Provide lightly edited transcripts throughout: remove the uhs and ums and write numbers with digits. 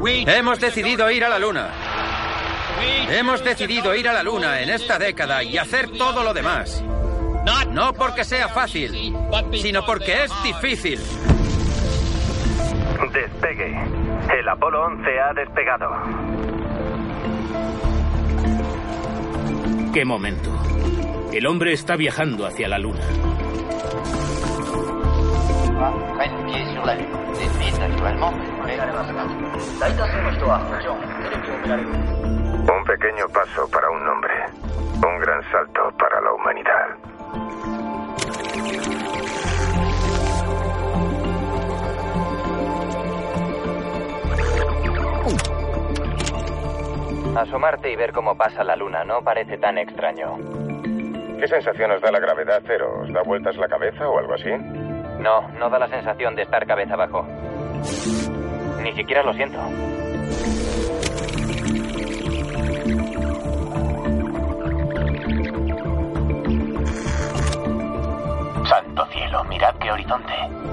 Hemos decidido ir a la Luna. Hemos decidido ir a la Luna en esta década y hacer todo lo demás. No porque sea fácil, sino porque es difícil. Despegue. El Apolo 11 ha despegado. ¡Qué momento! El hombre está viajando hacia la Luna. Un pequeño paso para un hombre. Un gran salto para la humanidad. Asomarte y ver cómo pasa la Luna no parece tan extraño. ¿Qué sensación os da la gravedad cero? ¿Os da vueltas la cabeza o algo así? No da la sensación de estar cabeza abajo. Ni siquiera lo siento. Santo cielo, mirad qué horizonte.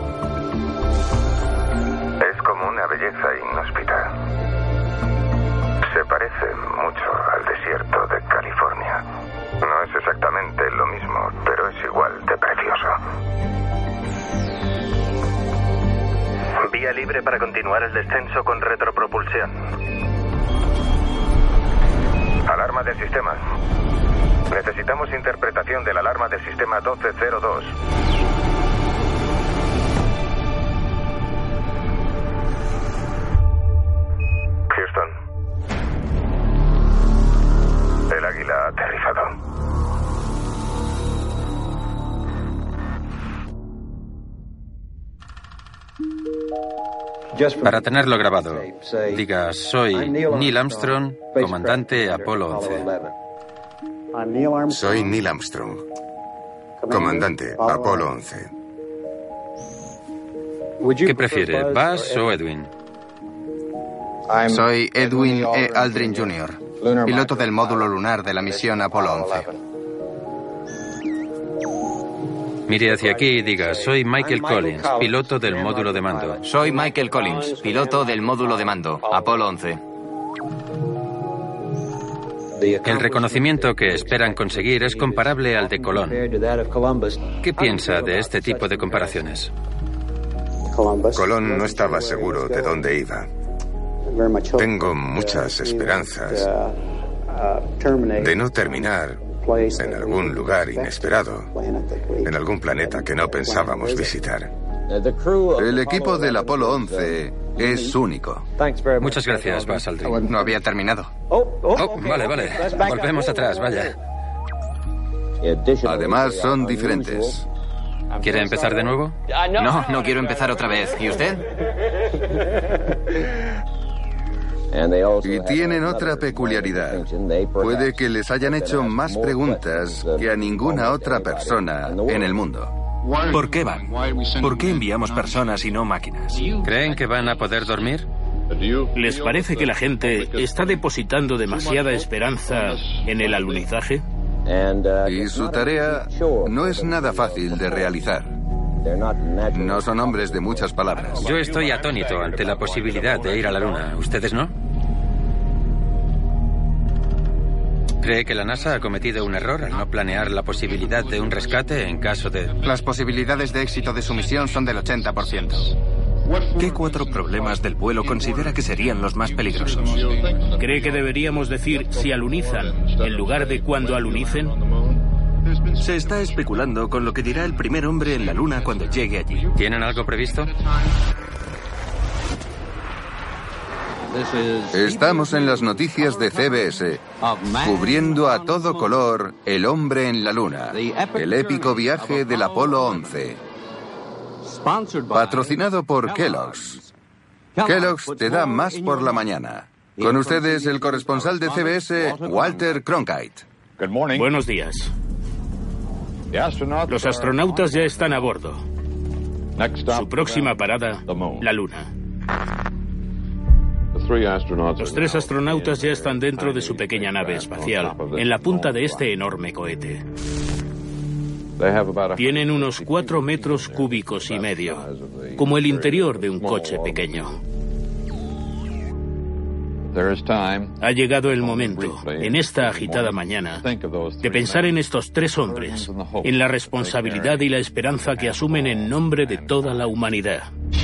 Es como una belleza inhóspita. Se parece mucho al desierto de California. No es exactamente lo mismo, pero es igual de precioso. Vía libre para continuar el descenso con retropropulsión. Alarma del sistema. Necesitamos interpretación de la alarma del sistema 1202. Houston. El águila ha aterrizado. Para tenerlo grabado, diga: soy Neil Armstrong, comandante Apolo 11. Soy Neil Armstrong, comandante Apolo 11. ¿Qué prefiere, Buzz o Edwin? Soy Edwin E. Aldrin Jr., piloto del módulo lunar de la misión Apolo 11. Mire hacia aquí y diga: soy Michael Collins, piloto del módulo de mando. Soy Michael Collins, piloto del módulo de mando, Apolo 11. El reconocimiento que esperan conseguir es comparable al de Colón. ¿Qué piensa de este tipo de comparaciones? Colón no estaba seguro de dónde iba. Tengo muchas esperanzas de no terminar en algún lugar inesperado, en algún planeta que no pensábamos visitar. El equipo del Apolo 11 es único. Muchas gracias, Buzz Aldrin. No había terminado. Vale. Volvemos atrás, vaya. Además, son diferentes. ¿Quiere empezar de nuevo? No quiero empezar otra vez. ¿Y usted? Y tienen otra peculiaridad. Puede que les hayan hecho más preguntas que a ninguna otra persona en el mundo. ¿Por qué van? ¿Por qué enviamos personas y no máquinas? ¿Creen que van a poder dormir? ¿Les parece que la gente está depositando demasiada esperanza en el alunizaje? Y su tarea no es nada fácil de realizar. No son hombres de muchas palabras. Yo estoy atónito ante la posibilidad de ir a la Luna. ¿Ustedes no? ¿Cree que la NASA ha cometido un error al no planear la posibilidad de un rescate en caso de...? Las posibilidades de éxito de su misión son del 80%. ¿Qué 4 problemas del vuelo considera que serían los más peligrosos? ¿Cree que deberíamos decir si alunizan en lugar de cuando alunicen? Se está especulando con lo que dirá el primer hombre en la Luna cuando llegue allí. ¿Tienen algo previsto? Estamos en las noticias de CBS, cubriendo a todo color el hombre en la Luna, el épico viaje del Apolo 11. Patrocinado por Kellogg's. Kellogg's te da más por la mañana. Con ustedes el corresponsal de CBS, Walter Cronkite. Buenos días. Los astronautas ya están a bordo. Su próxima parada, la Luna. Los 3 astronautas ya están dentro de su pequeña nave espacial, en la punta de este enorme cohete. Tienen unos 4 metros cúbicos y medio, como el interior de un coche pequeño. Ha llegado el momento, en esta agitada mañana, de pensar en estos 3 hombres, en la responsabilidad y la esperanza que asumen en nombre de toda la humanidad.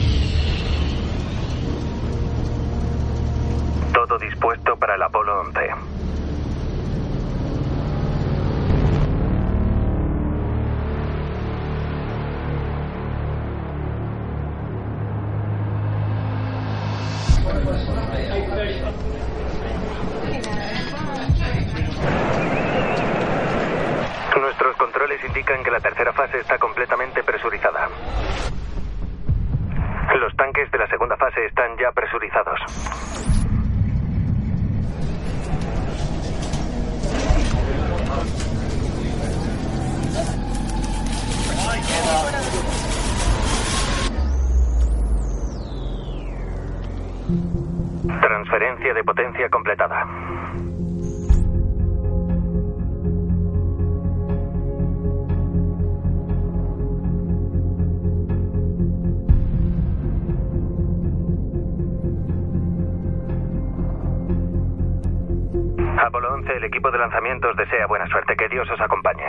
Todo dispuesto para el Apolo 11. Nuestros controles indican que la tercera fase está completamente presurizada. Los tanques de la segunda fase están ya presurizados. Transferencia de potencia completada. Apolo 11, el equipo de lanzamientos desea buena suerte. Que Dios os acompañe.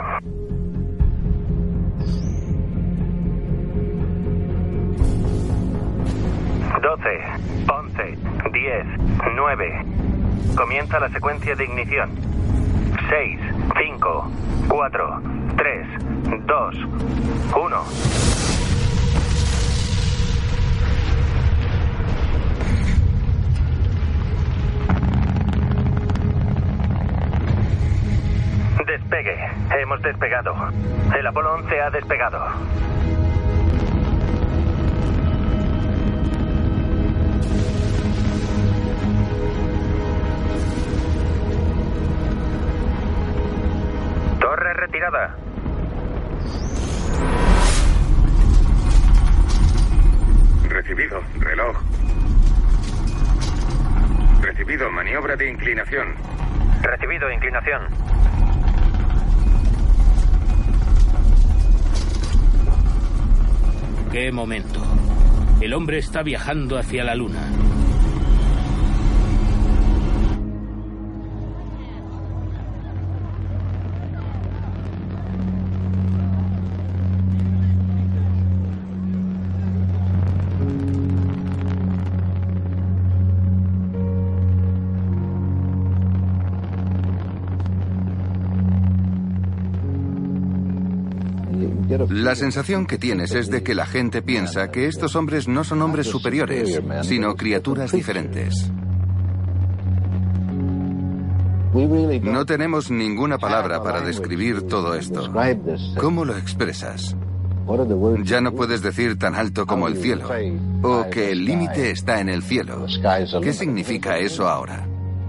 ...12, 11, 10, 9... Comienza la secuencia de ignición. 6, 5, 4, 3, 2, 1... Despegue. Hemos despegado. El Apolo 11 ha despegado. Torre retirada. Recibido. Reloj. Recibido. Maniobra de inclinación. Recibido. Inclinación. ¡Qué momento! El hombre está viajando hacia la Luna. La sensación que tienes es de que la gente piensa que estos hombres no son hombres superiores, sino criaturas diferentes. No tenemos ninguna palabra para describir todo esto. ¿Cómo lo expresas? Ya no puedes decir tan alto como el cielo, o que el límite está en el cielo. ¿Qué significa eso ahora?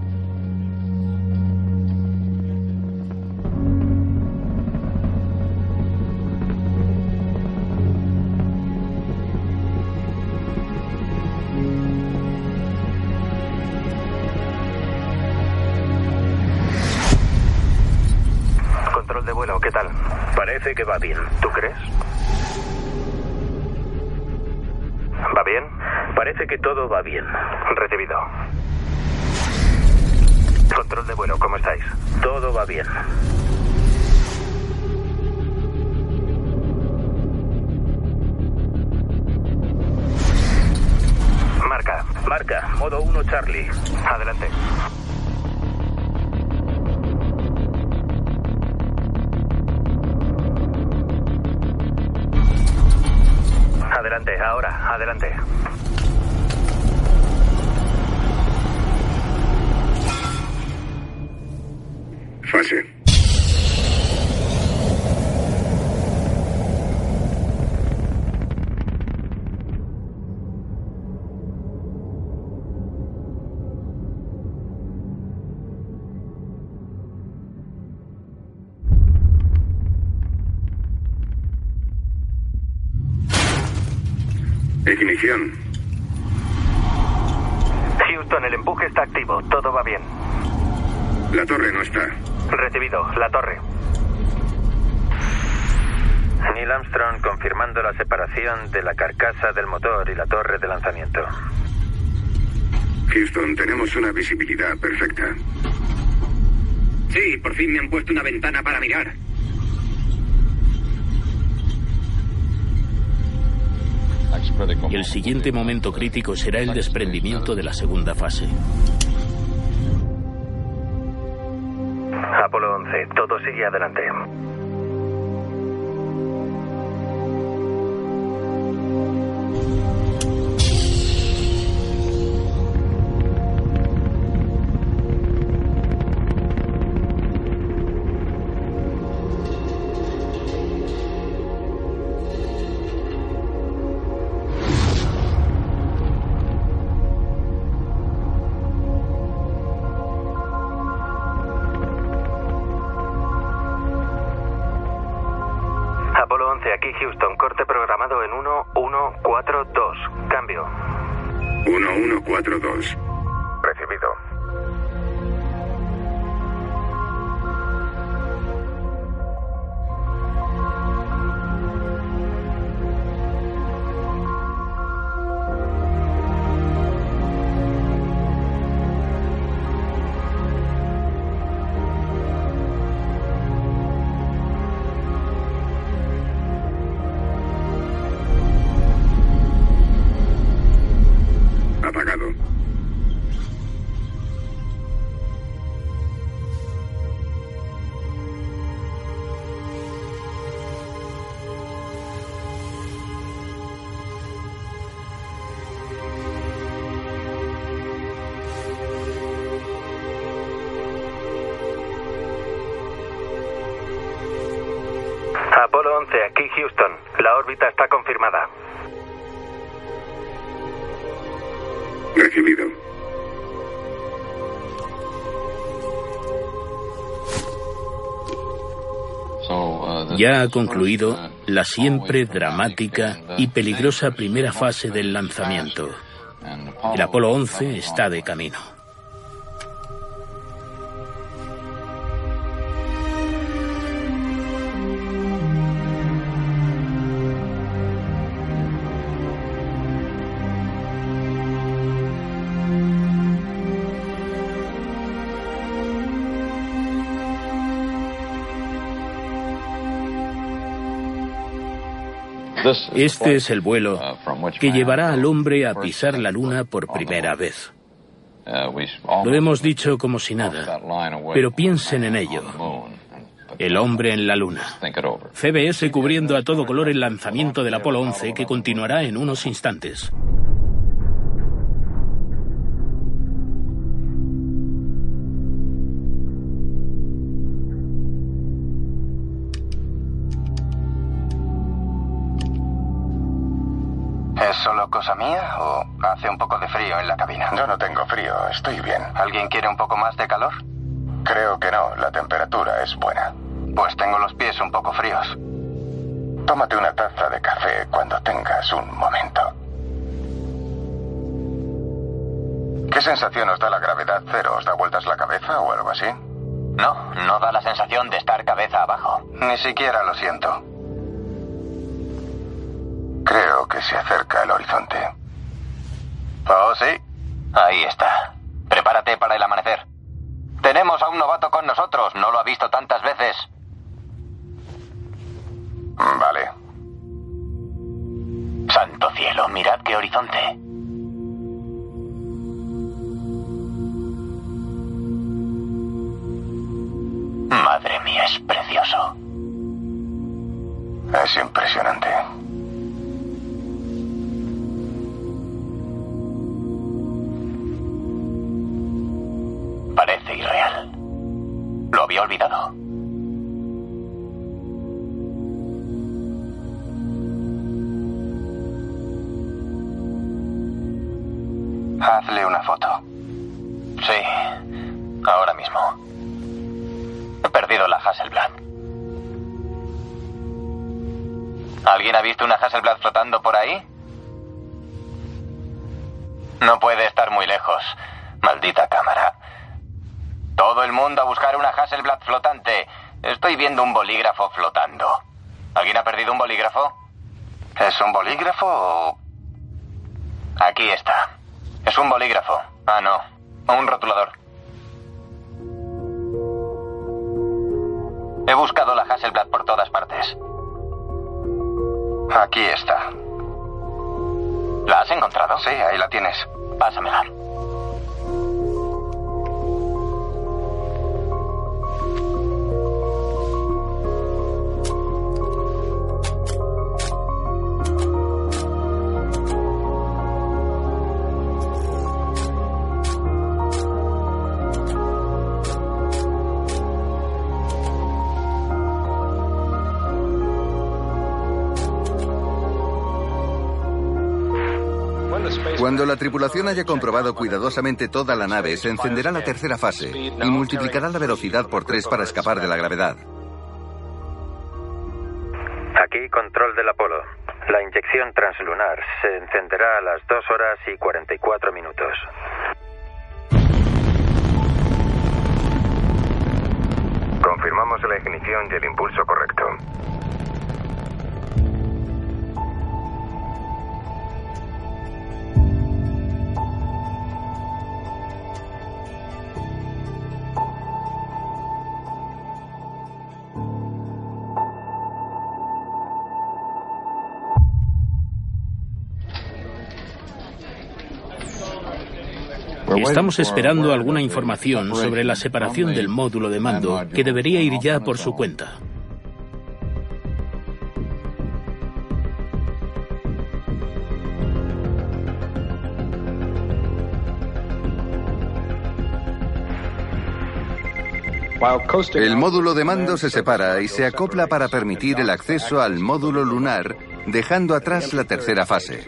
Parece que va bien. ¿Tú crees? ¿Va bien? Parece que todo va bien. Recibido. Control de vuelo, ¿cómo estáis? Todo va bien. Marca. Marca. Modo 1 Charlie. Adelante. Adelante, ahora, adelante. Fase. Ignición. Houston, el empuje está activo. Todo va bien. La torre no está. Recibido. La torre. Neil Armstrong confirmando la separación de la carcasa del motor y la torre de lanzamiento. Houston, tenemos una visibilidad perfecta. Sí, por fin me han puesto una ventana para mirar. El siguiente momento crítico será el desprendimiento de la segunda fase. Apolo 11, todo sigue adelante. Apolo 11, aquí Houston, corte programado en 1142. Cambio. 1142. Recibido. Apagado. Apolo 11, aquí Houston. La órbita está confirmada. Recibido. Ya ha concluido la siempre dramática y peligrosa primera fase del lanzamiento. El Apolo 11 está de camino. Este es el vuelo que llevará al hombre a pisar la Luna por primera vez. Lo hemos dicho como si nada, pero piensen en ello. El hombre en la Luna. CBS cubriendo a todo color el lanzamiento del Apolo 11, que continuará en unos instantes. ¿Es solo cosa mía o hace un poco de frío en la cabina? Yo no tengo frío, estoy bien. ¿Alguien quiere un poco más de calor? Creo que no, la temperatura es buena. Pues tengo los pies un poco fríos. Tómate una taza de café cuando tengas un momento. ¿Qué sensación os da la gravedad cero? ¿Os da vueltas la cabeza o algo así? No, no da la sensación de estar cabeza abajo. Ni siquiera lo siento. Creo que se acerca el horizonte. ¿Oh, sí? Ahí está. Prepárate para el amanecer. Tenemos a un novato con nosotros. No lo ha visto tantas veces. Vale. Santo cielo, mirad qué horizonte. Madre mía, es precioso. Es impresionante. Parece irreal. Lo había olvidado. Hazle una foto. Sí, ahora mismo. He perdido la Hasselblad. ¿Alguien ha visto una Hasselblad flotando por ahí? No puede estar muy lejos. Maldita cámara. Todo el mundo a buscar una Hasselblad flotante. Estoy viendo un bolígrafo flotando. ¿Alguien ha perdido un bolígrafo? ¿Es un bolígrafo o...? Aquí está. Es un bolígrafo. Ah, no. Un rotulador. He buscado la Hasselblad por todas partes. Aquí está. ¿La has encontrado? Sí, ahí la tienes. Pásamela. Cuando la tripulación haya comprobado cuidadosamente toda la nave, se encenderá la tercera fase y multiplicará la velocidad por 3 para escapar de la gravedad. Aquí control del Apolo. La inyección translunar se encenderá a las 2 horas y 44 minutos. Confirmamos la ignición y el impulso correcto. Estamos esperando alguna información sobre la separación del módulo de mando, que debería ir ya por su cuenta. El módulo de mando se separa y se acopla para permitir el acceso al módulo lunar, dejando atrás la tercera fase.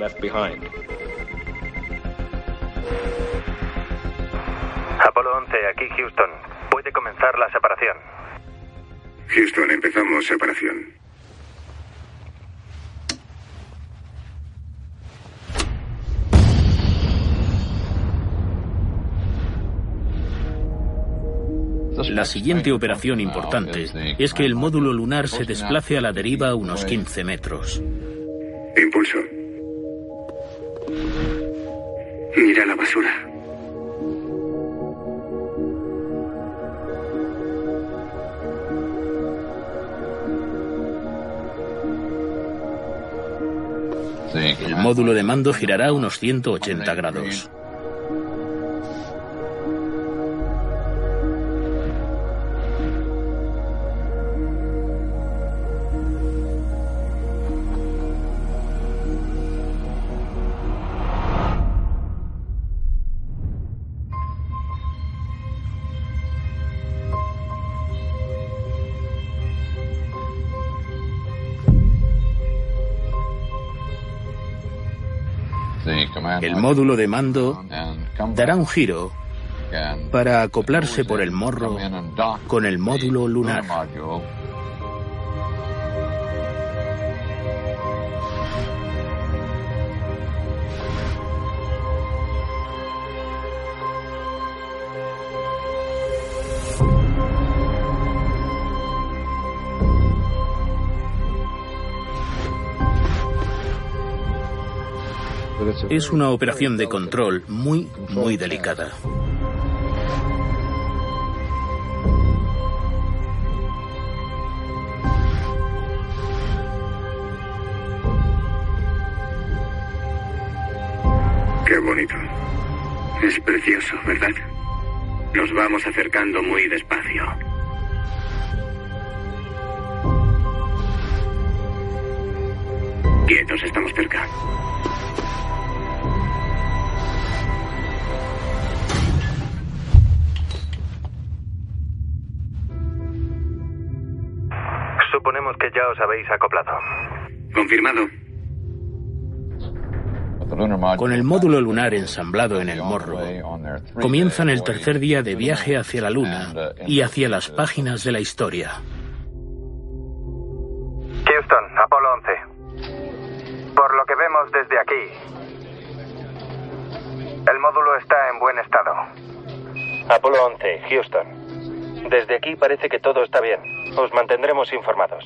Apolo 11, aquí Houston. Puede comenzar la separación. Houston, empezamos separación. La siguiente operación importante es que el módulo lunar se desplace a la deriva unos 15 metros. Impulso. Mira la basura. El módulo de mando girará unos 180 grados. El módulo de mando dará un giro para acoplarse por el morro con el módulo lunar. Es una operación de control muy delicada. Qué bonito. Es precioso, ¿verdad? Nos vamos acercando muy despacio. Quietos, estamos cerca. Suponemos que ya os habéis acoplado. Confirmado. Con el módulo lunar ensamblado en el morro, comienzan el tercer día de viaje hacia la Luna y hacia las páginas de la historia. Houston, Apolo 11. Por lo que vemos desde aquí, el módulo está en buen estado. Apolo 11, Houston. Desde aquí parece que todo está bien. Os mantendremos informados.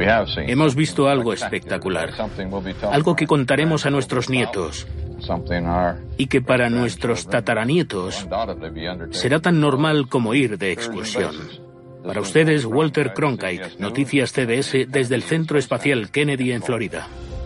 Hemos visto algo espectacular, algo que contaremos a nuestros nietos y que para nuestros tataranietos será tan normal como ir de excursión. Para ustedes, Walter Cronkite, Noticias CBS desde el Centro Espacial Kennedy en Florida.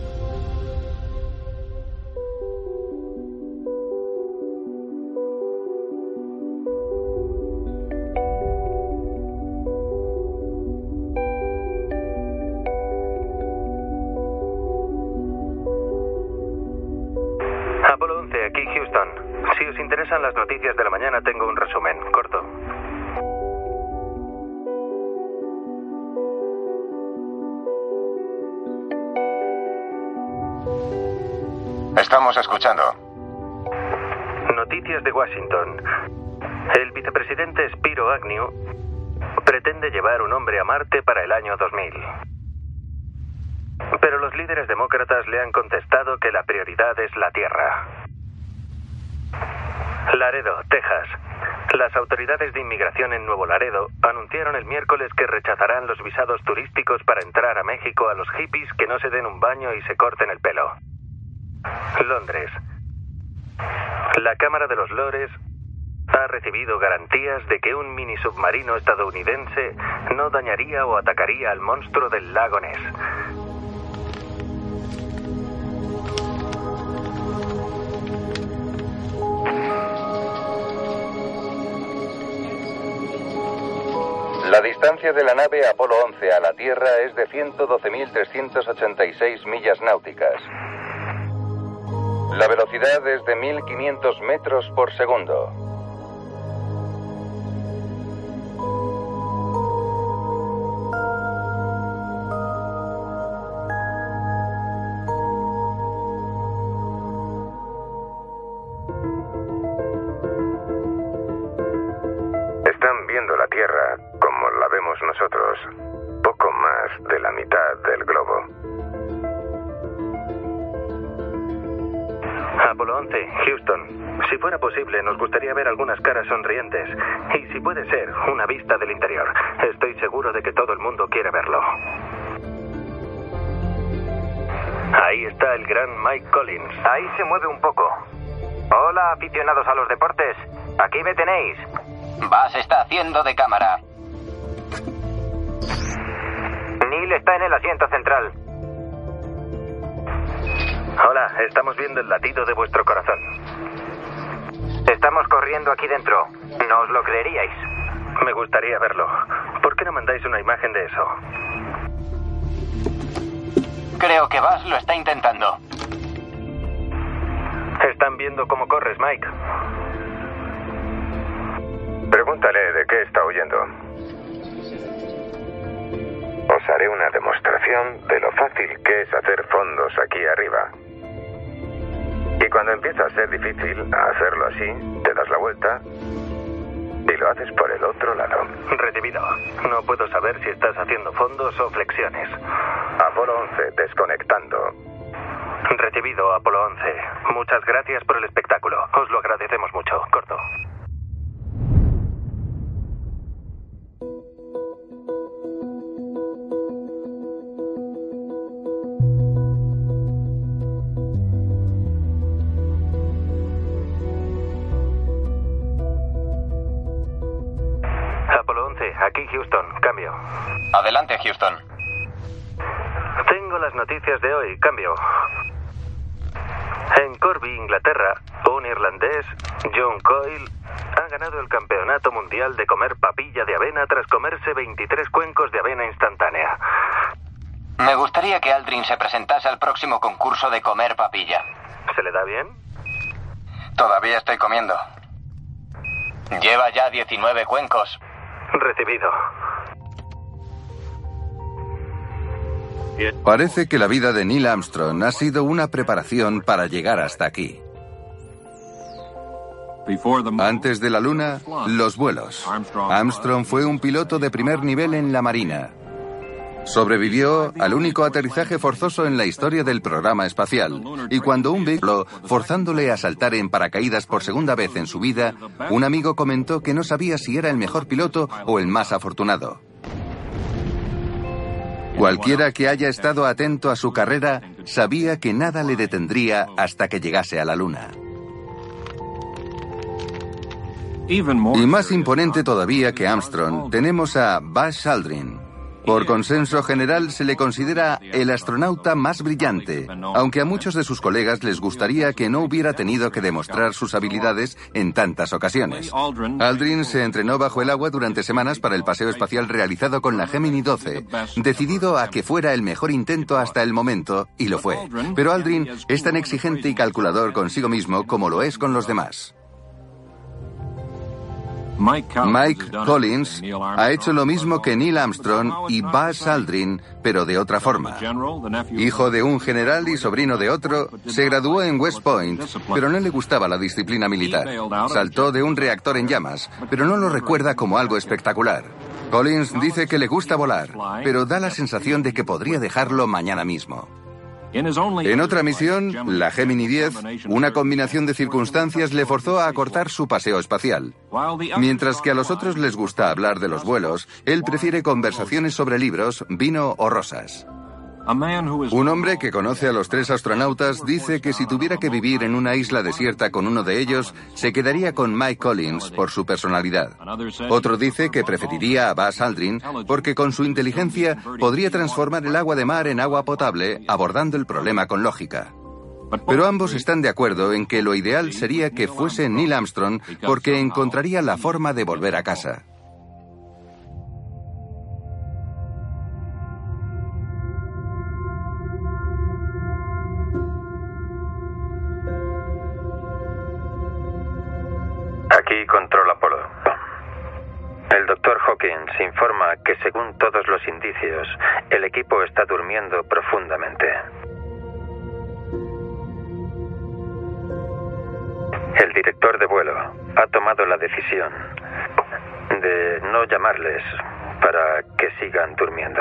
Apolo 11, aquí Houston. Si os interesan las noticias de la mañana, tengo un resumen, corto. Estamos escuchando. Noticias de Washington. El vicepresidente Spiro Agnew pretende llevar un hombre a Marte para el año 2000. Pero los líderes demócratas le han contestado que la prioridad es la Tierra. Laredo, Texas. Las autoridades de inmigración en Nuevo Laredo anunciaron el miércoles que rechazarán los visados turísticos para entrar a México a los hippies que no se den un baño y se corten el pelo. Londres. La Cámara de los Lores ha recibido garantías de que un mini submarino estadounidense no dañaría o atacaría al monstruo del lago Ness. La distancia de la nave Apolo 11 a la Tierra es de 112.386 millas náuticas. La velocidad es de 1.500 metros por segundo. Están viendo la Tierra como la vemos nosotros, poco más de la mitad del globo. Apolo 11, Houston. Si fuera posible, nos gustaría ver algunas caras sonrientes. Y si puede ser, una vista del interior. Estoy seguro de que todo el mundo quiere verlo. Ahí está el gran Mike Collins. Ahí se mueve un poco. Hola, aficionados a los deportes. Aquí me tenéis. Buzz está haciendo de cámara. Neil está en el asiento central. Hola, estamos viendo el latido de vuestro corazón. Estamos corriendo aquí dentro. No os lo creeríais. Me gustaría verlo. ¿Por qué no mandáis una imagen de eso? Creo que Buzz lo está intentando. Están viendo cómo corres, Mike. Pregúntale de qué está huyendo. Os haré una demostración de lo fácil que es hacer fondos aquí arriba. Y cuando empieza a ser difícil hacerlo así, te das la vuelta y lo haces por el otro lado. Recibido. No puedo saber si estás haciendo fondos o flexiones. Apolo 11, desconectando. Recibido, Apolo 11. Muchas gracias por el espectáculo. Os lo agradecemos mucho. Corto. Apolo 11, aquí Houston. Cambio. Adelante, Houston. Tengo las noticias de hoy. Cambio. En Corby, Inglaterra, un irlandés, John Coyle, ha ganado el campeonato mundial de comer papilla de avena tras comerse 23 cuencos de avena instantánea. Me gustaría que Aldrin se presentase al próximo concurso de comer papilla. ¿Se le da bien? Todavía estoy comiendo. Lleva ya 19 cuencos. Recibido. Parece que la vida de Neil Armstrong ha sido una preparación para llegar hasta aquí. Antes de la Luna, los vuelos. Armstrong fue un piloto de primer nivel en la Marina. Sobrevivió al único aterrizaje forzoso en la historia del programa espacial. Y cuando un vehículo, forzándole a saltar en paracaídas por segunda vez en su vida, un amigo comentó que no sabía si era el mejor piloto o el más afortunado. Cualquiera que haya estado atento a su carrera sabía que nada le detendría hasta que llegase a la Luna. Y más imponente todavía que Armstrong, tenemos a Buzz Aldrin. Por consenso general se le considera el astronauta más brillante, aunque a muchos de sus colegas les gustaría que no hubiera tenido que demostrar sus habilidades en tantas ocasiones. Aldrin se entrenó bajo el agua durante semanas para el paseo espacial realizado con la Gemini 12, decidido a que fuera el mejor intento hasta el momento, y lo fue. Pero Aldrin es tan exigente y calculador consigo mismo como lo es con los demás. Mike Collins ha hecho lo mismo que Neil Armstrong y Buzz Aldrin, pero de otra forma. Hijo de un general y sobrino de otro, se graduó en West Point, pero no le gustaba la disciplina militar. Saltó de un reactor en llamas, pero no lo recuerda como algo espectacular. Collins dice que le gusta volar, pero da la sensación de que podría dejarlo mañana mismo. En otra misión, la Gemini 10, una combinación de circunstancias le forzó a acortar su paseo espacial. Mientras que a los otros les gusta hablar de los vuelos, él prefiere conversaciones sobre libros, vino o rosas. Un hombre que conoce a los 3 astronautas dice que si tuviera que vivir en una isla desierta con uno de ellos, se quedaría con Mike Collins por su personalidad. Otro dice que preferiría a Buzz Aldrin porque con su inteligencia podría transformar el agua de mar en agua potable, abordando el problema con lógica. Pero ambos están de acuerdo en que lo ideal sería que fuese Neil Armstrong porque encontraría la forma de volver a casa. Aquí Control Apolo. El Dr. Hawkins informa que según todos los indicios, el equipo está durmiendo profundamente. El director de vuelo ha tomado la decisión de no llamarles para que sigan durmiendo.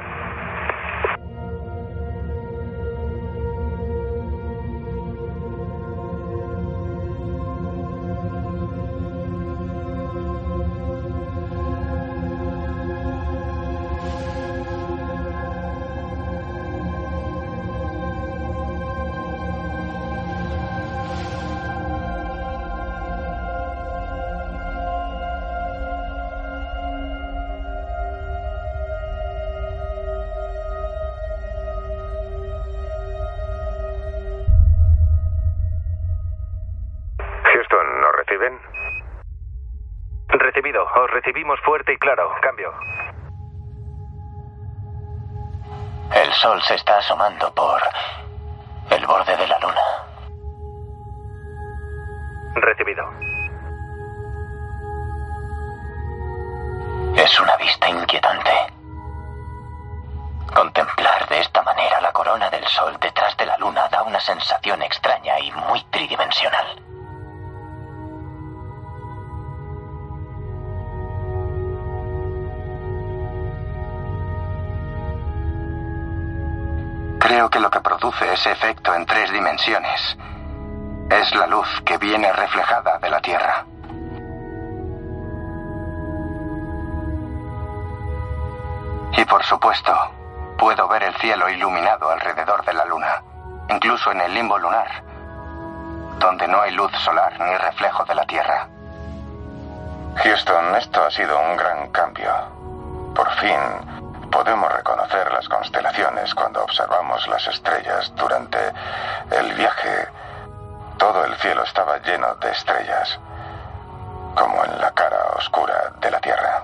Recibido. Os recibimos fuerte y claro. Cambio. El sol se está asomando por el borde de la luna. Recibido. Es una vista inquietante. Contemplar de esta manera la corona del sol detrás de la luna da una sensación extraña y muy tridimensional. Creo que lo que produce ese efecto en 3 dimensiones es la luz que viene reflejada de la Tierra. Y por supuesto, puedo ver el cielo iluminado alrededor de la Luna, incluso en el limbo lunar, donde no hay luz solar ni reflejo de la Tierra. Houston, esto ha sido un gran cambio. Por fin podemos reconocer las constelaciones cuando observamos las estrellas. Durante el viaje, todo el cielo estaba lleno de estrellas, como en la cara oscura de la Tierra.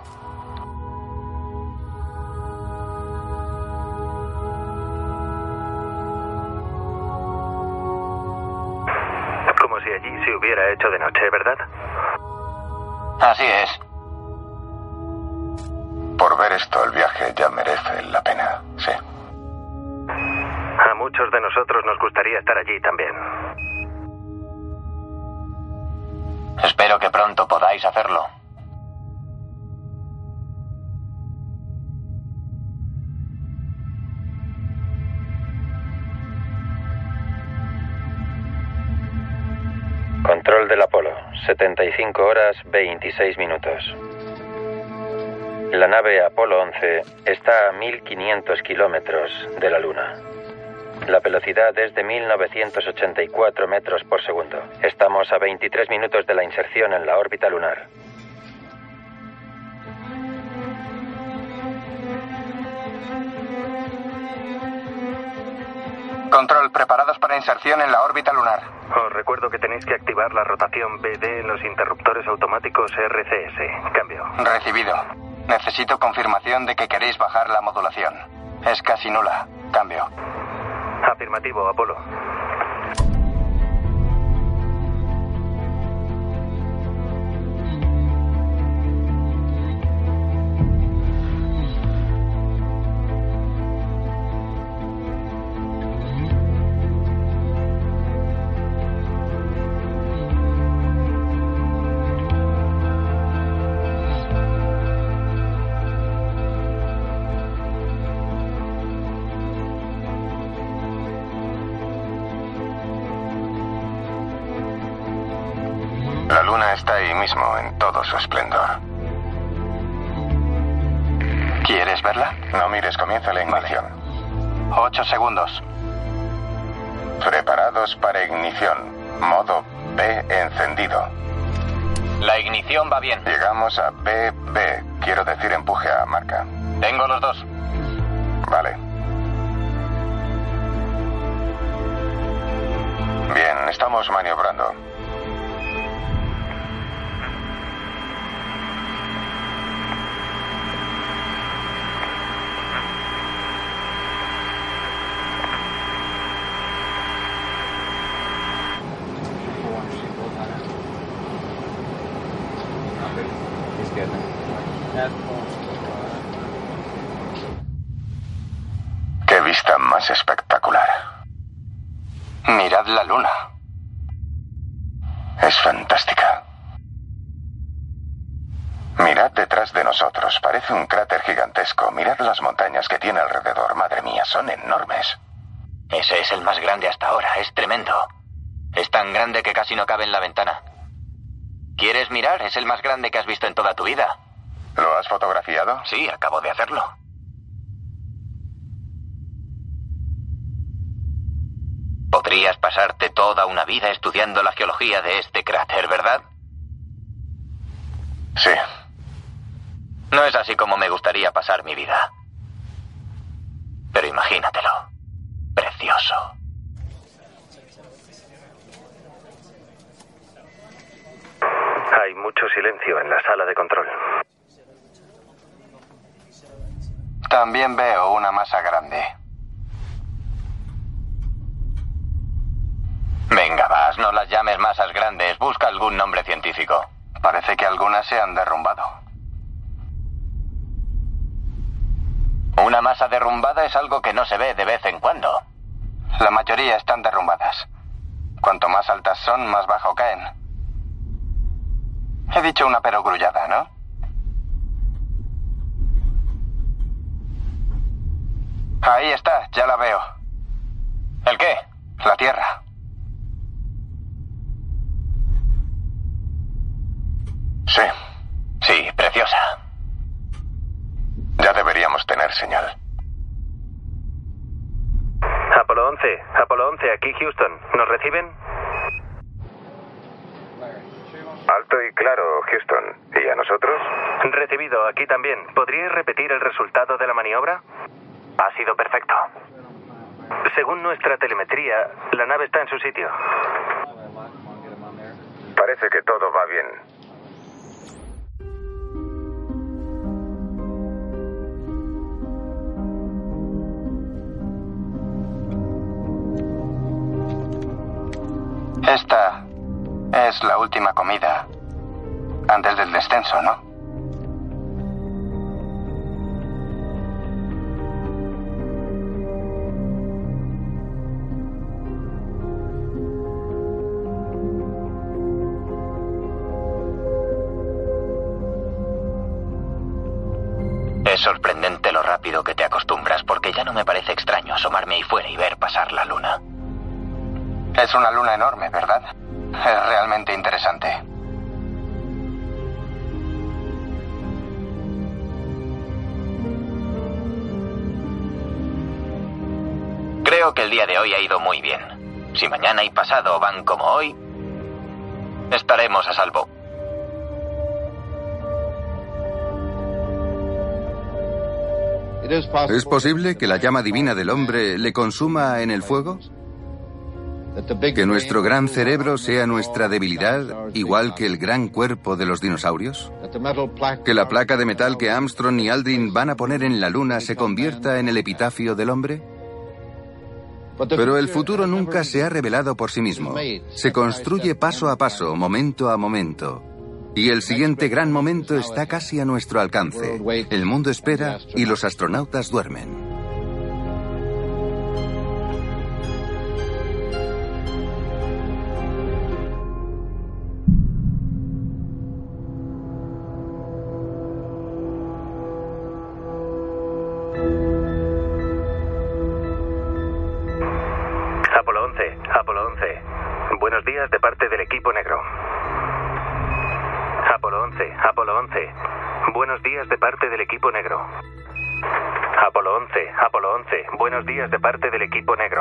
Como si allí se hubiera hecho de noche, ¿verdad? Así es. Por ver esto, el viaje ya merece la pena, sí. A muchos de nosotros nos gustaría estar allí también. Espero que pronto podáis hacerlo. Control del Apolo, 75 horas, 26 minutos. La nave Apolo 11 está a 1.500 kilómetros de la Luna. La velocidad es de 1.984 metros por segundo. Estamos a 23 minutos de la inserción en la órbita lunar. Control, preparados para inserción en la órbita lunar. Os recuerdo que tenéis que activar la rotación BD en los interruptores automáticos RCS. Cambio. Recibido. Necesito confirmación de que queréis bajar la modulación. Es casi nula. Cambio. Afirmativo, Apolo. La luna está ahí mismo, en todo su esplendor. ¿Quieres verla? No mires, comienza la ignición. Vale. 8 segundos. Preparados para ignición. Modo B encendido. La ignición va bien. Llegamos a BB. Quiero decir empuje a marca. Tengo los dos. Vale. Bien, estamos maniobrando. ¡Qué vista más espectacular! Mirad la luna. Es fantástica. Mirad detrás de nosotros. Parece un cráter gigantesco. Mirad las montañas que tiene alrededor. Madre mía, son enormes. Ese es el más grande hasta ahora. Es tremendo. Es tan grande que casi no cabe en la ventana. ¿Quieres mirar? Es el más grande que has visto en toda tu vida. ¿Lo has fotografiado? Sí, acabo de hacerlo. Podrías pasarte toda una vida estudiando la geología de este cráter, ¿verdad? Sí. No es así como me gustaría pasar mi vida. Pero imagínatelo. Precioso. Hay mucho silencio en la sala de control. También veo una masa grande. Venga, vas, no las llames masas grandes. Busca algún nombre científico. Parece que algunas se han derrumbado. Una masa derrumbada es algo que no se ve de vez en cuando. La mayoría están derrumbadas. Cuanto más altas son, más bajo caen. He dicho una perogrullada, ¿no? Ahí está, ya la veo. ¿El qué? La Tierra. Sí. Sí, preciosa. Ya deberíamos tener señal. Apolo 11, aquí Houston. ¿Nos reciben? Alto y claro, Houston. ¿Y a nosotros? Recibido, aquí también. ¿Podríais repetir el resultado de la maniobra? Ha sido perfecto. Según nuestra telemetría, la nave está en su sitio. Parece que todo va bien. Esta es la última comida antes del descenso, ¿no? Es sorprendente lo rápido que te acostumbras, porque ya no me parece extraño asomarme ahí fuera y ver pasar la luna. Es una luna enorme, ¿verdad? Es realmente interesante. Creo que el día de hoy ha ido muy bien. Si mañana y pasado van como hoy, estaremos a salvo. ¿Es posible que la llama divina del hombre le consuma en el fuego? ¿Que nuestro gran cerebro sea nuestra debilidad, igual que el gran cuerpo de los dinosaurios? ¿Que la placa de metal que Armstrong y Aldrin van a poner en la Luna se convierta en el epitafio del hombre? Pero el futuro nunca se ha revelado por sí mismo. Se construye paso a paso, momento a momento. Y el siguiente gran momento está casi a nuestro alcance. El mundo espera y los astronautas duermen. Apolo 11. Buenos días de parte del equipo negro. Apolo 11. Buenos días de parte del equipo negro. Apolo 11. Buenos días de parte del equipo negro.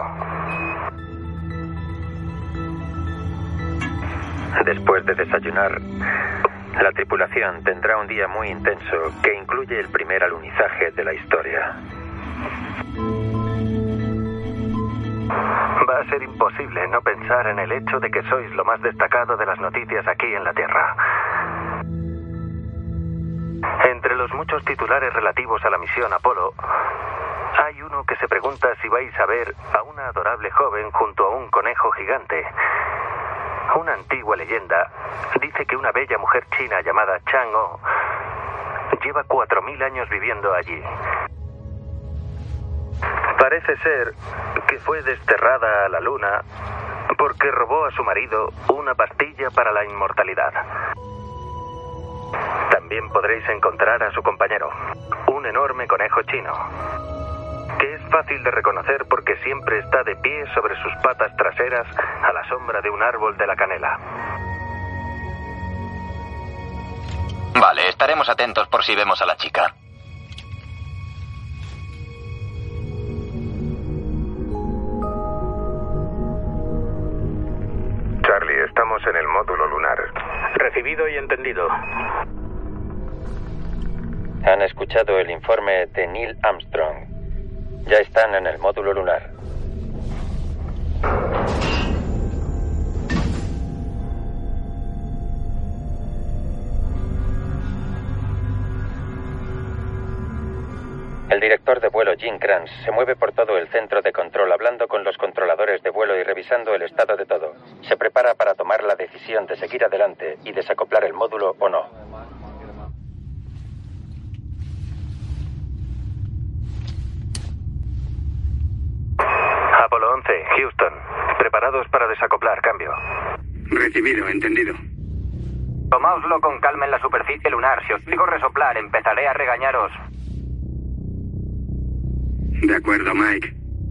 Después de desayunar, la tripulación tendrá un día muy intenso que incluye el primer alunizaje de la historia. Va a ser imposible no pensar en el hecho de que sois lo más destacado de las noticias aquí en la Tierra. Entre los muchos titulares relativos a la misión Apolo, hay uno que se pregunta si vais a ver a una adorable joven junto a un conejo gigante. Una antigua leyenda dice que una bella mujer china llamada Chang'o lleva 4.000 años viviendo allí. Parece ser que fue desterrada a la Luna porque robó a su marido una pastilla para la inmortalidad. También podréis encontrar a su compañero, un enorme conejo chino, que es fácil de reconocer porque siempre está de pie sobre sus patas traseras a la sombra de un árbol de la canela. Vale, estaremos atentos por si vemos a la chica. Charlie, estamos en el módulo lunar. Recibido y entendido. Han escuchado el informe de Neil Armstrong. Ya están en el módulo lunar. El director de vuelo, Jim Kranz, se mueve por todo el centro de control hablando con los controladores de vuelo y revisando el estado de todo. Se prepara para tomar la decisión de seguir adelante y desacoplar el módulo o no. Apolo 11, Houston. Preparados para desacoplar, cambio. Recibido, entendido. Tomáoslo con calma en la superficie lunar. Si os digo resoplar, empezaré a regañaros. De acuerdo, Mike.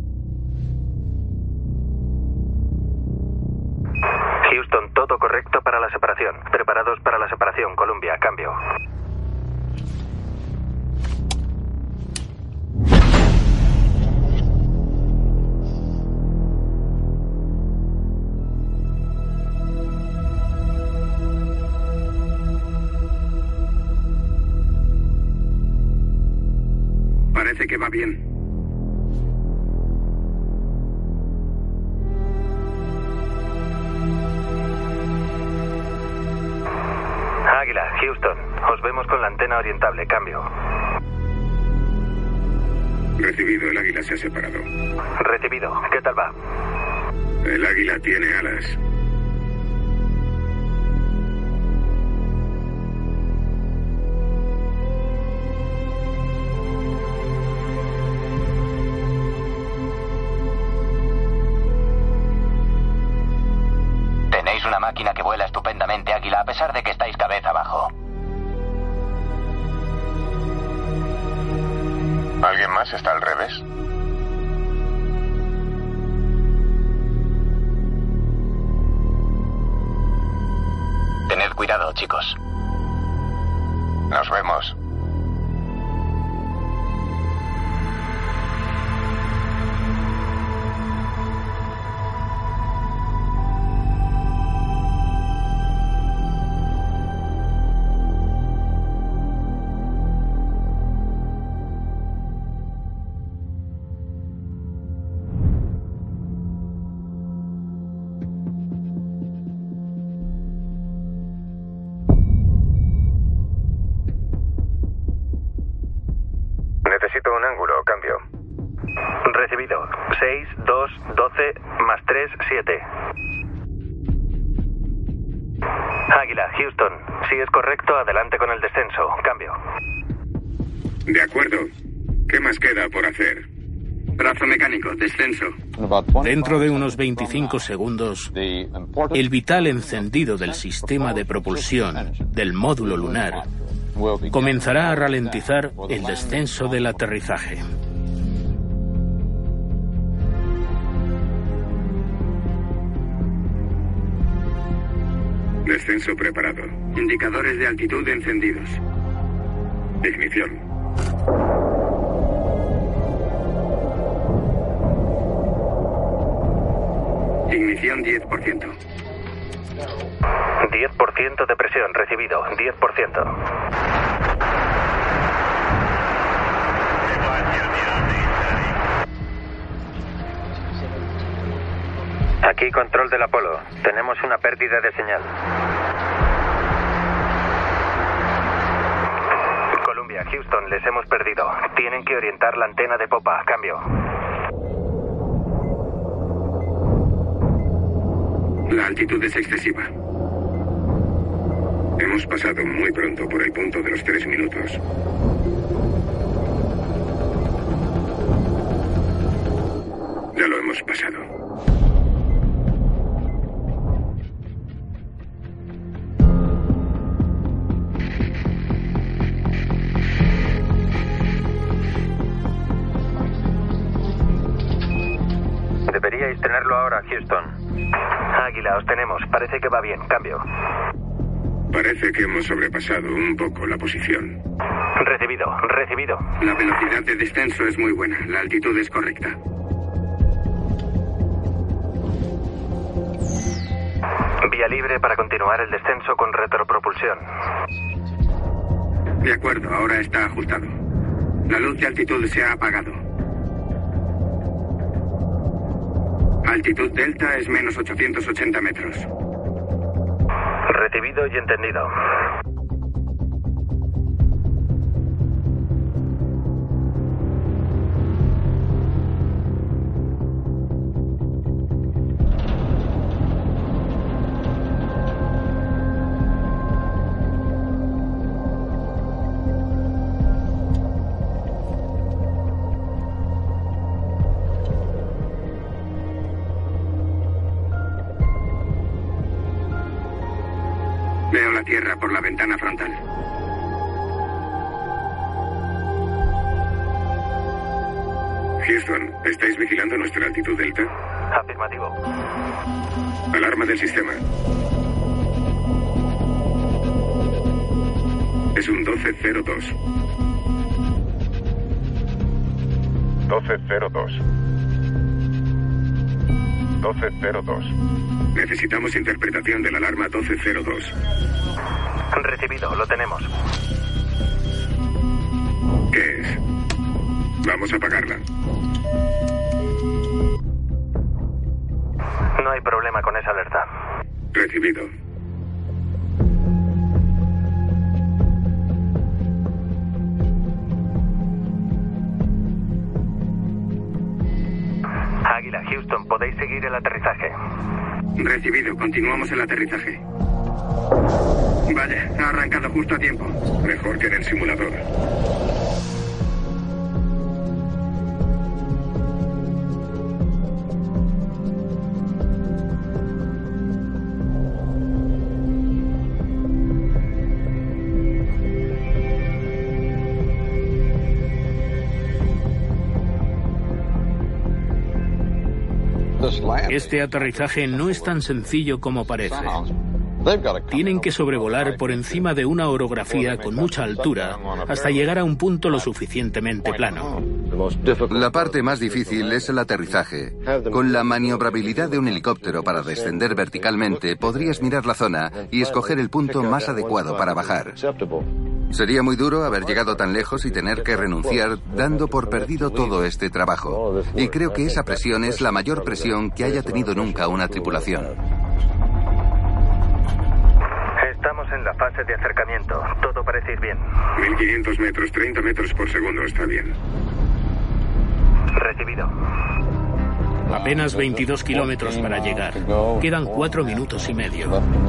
Houston, todo correcto para la separación. Preparados para la separación, Columbia, cambio. Parece que va bien. Águila, Houston. Os vemos con la antena orientable. Cambio. Recibido, el águila se ha separado. Recibido. ¿Qué tal va? El águila tiene alas. Tenéis una máquina que vuela estupendamente, Águila, a pesar de que estáis cabeza abajo. ¿Alguien más está al revés? Tened cuidado, chicos. Nos vemos. Necesito un ángulo, cambio. Recibido. 6, 2, 12, más 3, 7. Águila, Houston. Si es correcto, adelante con el descenso. Cambio. De acuerdo. ¿Qué más queda por hacer? Brazo mecánico, descenso. Dentro de unos 25 segundos, el vital encendido del sistema de propulsión del módulo lunar comenzará a ralentizar el descenso del aterrizaje. Descenso preparado. Indicadores de altitud encendidos. Ignición. Ignición 10%. 10% de presión, recibido. 10%. Aquí control del Apolo. Tenemos una pérdida de señal. Columbia, Houston, les hemos perdido. Tienen que orientar la antena de popa. Cambio. La altitud es excesiva. Hemos pasado muy pronto por el punto de los 3 minutos. Ya lo hemos pasado. Deberíais tenerlo ahora, Houston. Águila, os tenemos. Parece que va bien. Cambio. Parece que hemos sobrepasado un poco la posición. Recibido, recibido. La velocidad de descenso es muy buena. La altitud es correcta. Vía libre para continuar el descenso con retropropulsión. De acuerdo, ahora está ajustado. La luz de altitud se ha apagado. Altitud delta es menos 880 metros. Recibido y entendido. Veo la Tierra por la ventana frontal. Houston, ¿estáis vigilando nuestra altitud delta? Afirmativo. Alarma del sistema. Es un 1202. 1202. 1202. Necesitamos interpretación de la alarma 1202. Recibido, lo tenemos. ¿Qué es? Vamos a apagarla. No hay problema con esa alerta. Recibido. Águila, Houston, podéis seguir el aterrizaje. Recibido, continuamos el aterrizaje. Vaya, ha arrancado justo a tiempo. Mejor que en el simulador. Este aterrizaje no es tan sencillo como parece. Tienen que sobrevolar por encima de una orografía con mucha altura hasta llegar a un punto lo suficientemente plano. La parte más difícil es el aterrizaje. Con la maniobrabilidad de un helicóptero para descender verticalmente, podrías mirar la zona y escoger el punto más adecuado para bajar. Sería muy duro haber llegado tan lejos y tener que renunciar dando por perdido todo este trabajo. Y creo que esa presión es la mayor presión que haya tenido nunca una tripulación. Estamos en la fase de acercamiento. Todo parece ir bien. 1500 metros, 30 metros por segundo está bien. Recibido. Apenas 22 kilómetros para llegar. Quedan 4 minutos y medio.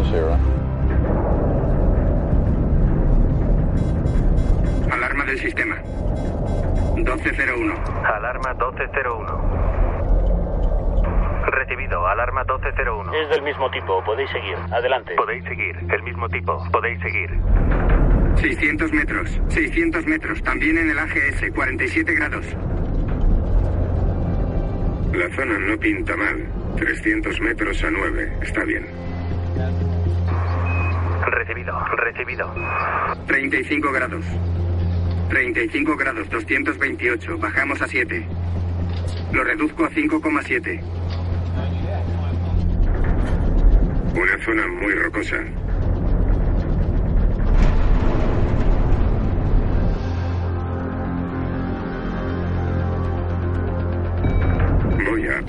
Alarma del sistema. 1201. Alarma 1201. Recibido, alarma 1201. Es del mismo tipo, podéis seguir. Adelante. Podéis seguir, el mismo tipo, podéis seguir. 600 metros, 600 metros, también en el AGS, 47 grados. La zona no pinta mal. 300 metros a 9, está bien. Recibido. 35 grados. 35 grados, 228, bajamos a 7. Lo reduzco a 5,7. Una zona muy rocosa. Voy a...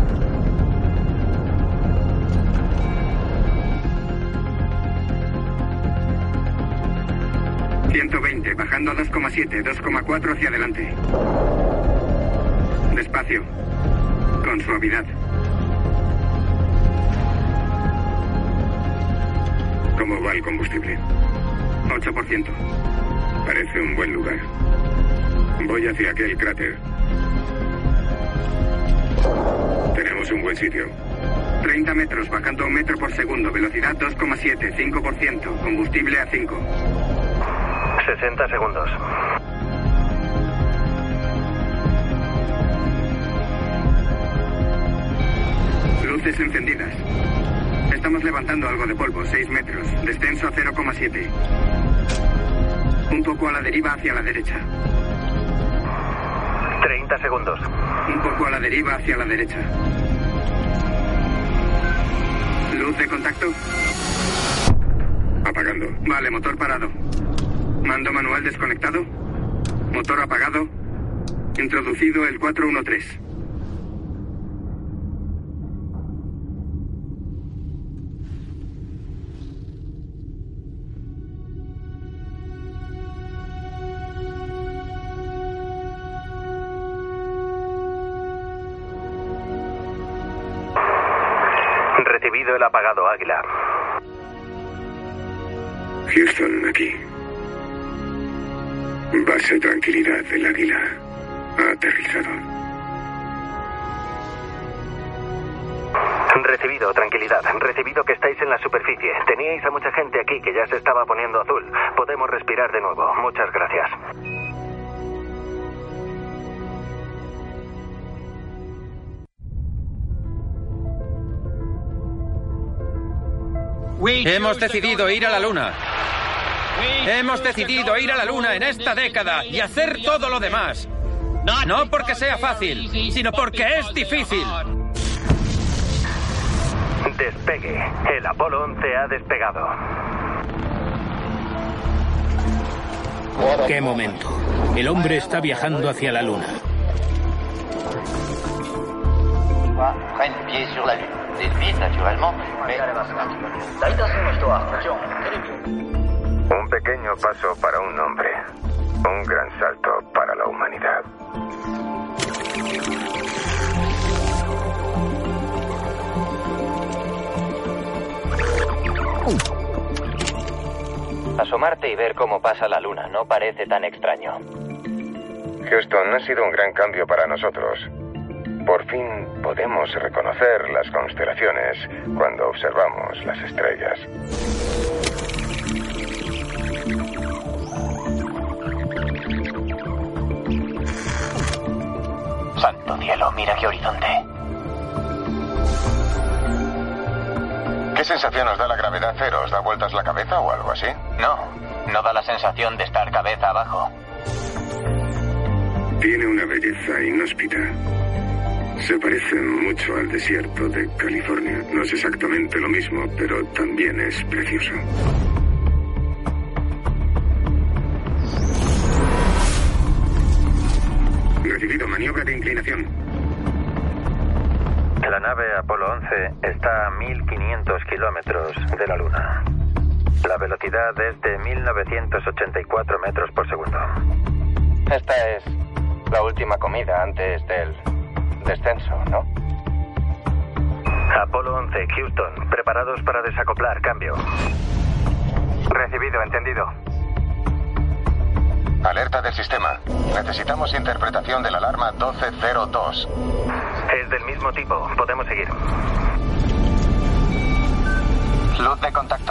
...120, bajando a 2,7, 2,4 hacia adelante. Despacio. Con suavidad. ¿Cómo va el combustible? 8%. Parece un buen lugar. Voy hacia aquel cráter. Tenemos un buen sitio. 30 metros, bajando 1 metro por segundo. Velocidad 2,7, 5%. Combustible a 5. 60 segundos. Luces encendidas. Estamos levantando algo de polvo, 6 metros. Descenso a 0,7. Un poco a la deriva hacia la derecha. 30 segundos. Un poco a la deriva hacia la derecha. Luz de contacto. Apagando. Vale, motor parado. Mando manual desconectado. Motor apagado. Introducido el 413. Recibido el apagado, Águila. Houston, aquí. Base Tranquilidad del Águila. Ha aterrizado. Recibido, Tranquilidad. Recibido que estáis en la superficie. Teníais a mucha gente aquí que ya se estaba poniendo azul. Podemos respirar de nuevo. Muchas gracias. Hemos decidido ir a la Luna. Hemos decidido ir a la Luna en esta década y hacer todo lo demás. No porque sea fácil, sino porque es difícil. Despegue. El Apolo 11 ha despegado. ¡Qué momento! El hombre está viajando hacia la Luna. Un pequeño paso para un hombre, un gran salto para la humanidad. Asomarte y ver cómo pasa la Luna no parece tan extraño. Houston, ha sido un gran cambio para nosotros. Por fin podemos reconocer las constelaciones cuando observamos las estrellas. Santo cielo, mira qué horizonte. ¿Qué sensación nos da la gravedad cero? ¿Os da vueltas la cabeza o algo así? No da la sensación de estar cabeza abajo. Tiene una belleza inhóspita. Se parece mucho al desierto de California. No es exactamente lo mismo, pero también es precioso. Recibido, maniobra de inclinación. La nave Apolo 11 está a 1500 kilómetros de la Luna. La velocidad es de 1984 metros por segundo. Esta es La última comida antes del descenso, ¿no? Apolo 11, Houston. Preparados para desacoplar. Cambio. Recibido, entendido. Alerta del sistema. Necesitamos interpretación de la alarma 1202. Es del mismo tipo. Podemos seguir. Luz de contacto.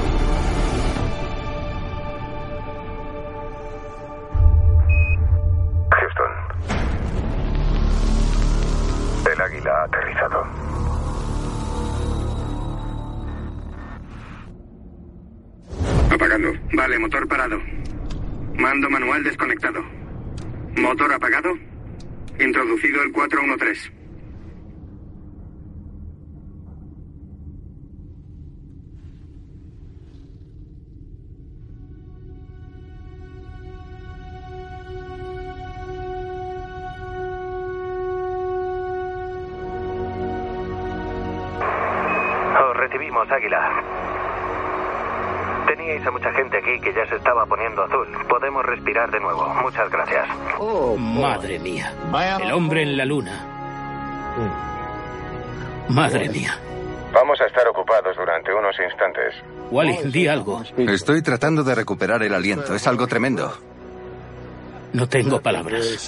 Houston. El Águila ha aterrizado. Apagado. Vale, motor parado. Mando manual desconectado. Motor apagado. Introducido el 413. Os recibimos, Águila. Teníais a mucha gente aquí que ya se estaba poniendo azul. Podemos respirar de nuevo. Muchas gracias. Oh, madre mía. El hombre en la luna. Madre mía. Vamos a estar ocupados durante unos instantes. Wally, di algo. Estoy tratando de recuperar el aliento. Es algo tremendo. No tengo palabras.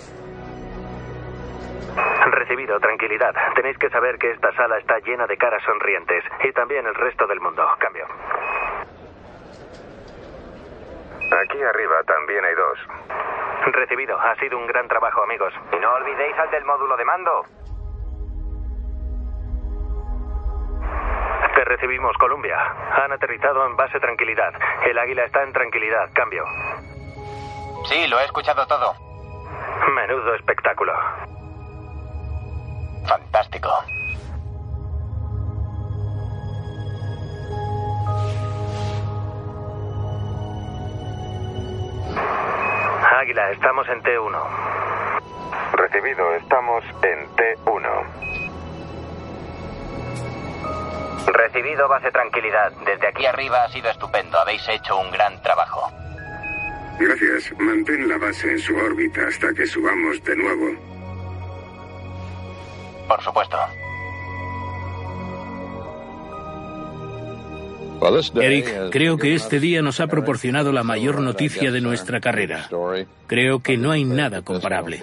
Recibido, tranquilidad. Tenéis que saber que esta sala está llena de caras sonrientes. Y también el resto del mundo. Cambio. Aquí arriba también hay dos. Recibido. Ha sido un gran trabajo, amigos. Y no olvidéis al del módulo de mando. Te recibimos, Columbia. Han aterrizado en base Tranquilidad. El Águila está en Tranquilidad. Cambio. Sí, lo he escuchado todo. Menudo espectáculo. Fantástico. Águila, estamos en T1. Recibido, estamos en T1. Recibido, base Tranquilidad. Desde aquí arriba ha sido estupendo. Habéis hecho un gran trabajo. Gracias. Mantén la base en su órbita hasta que subamos de nuevo. Por supuesto. Eric, creo que este día nos ha proporcionado la mayor noticia de nuestra carrera. Creo que no hay nada comparable.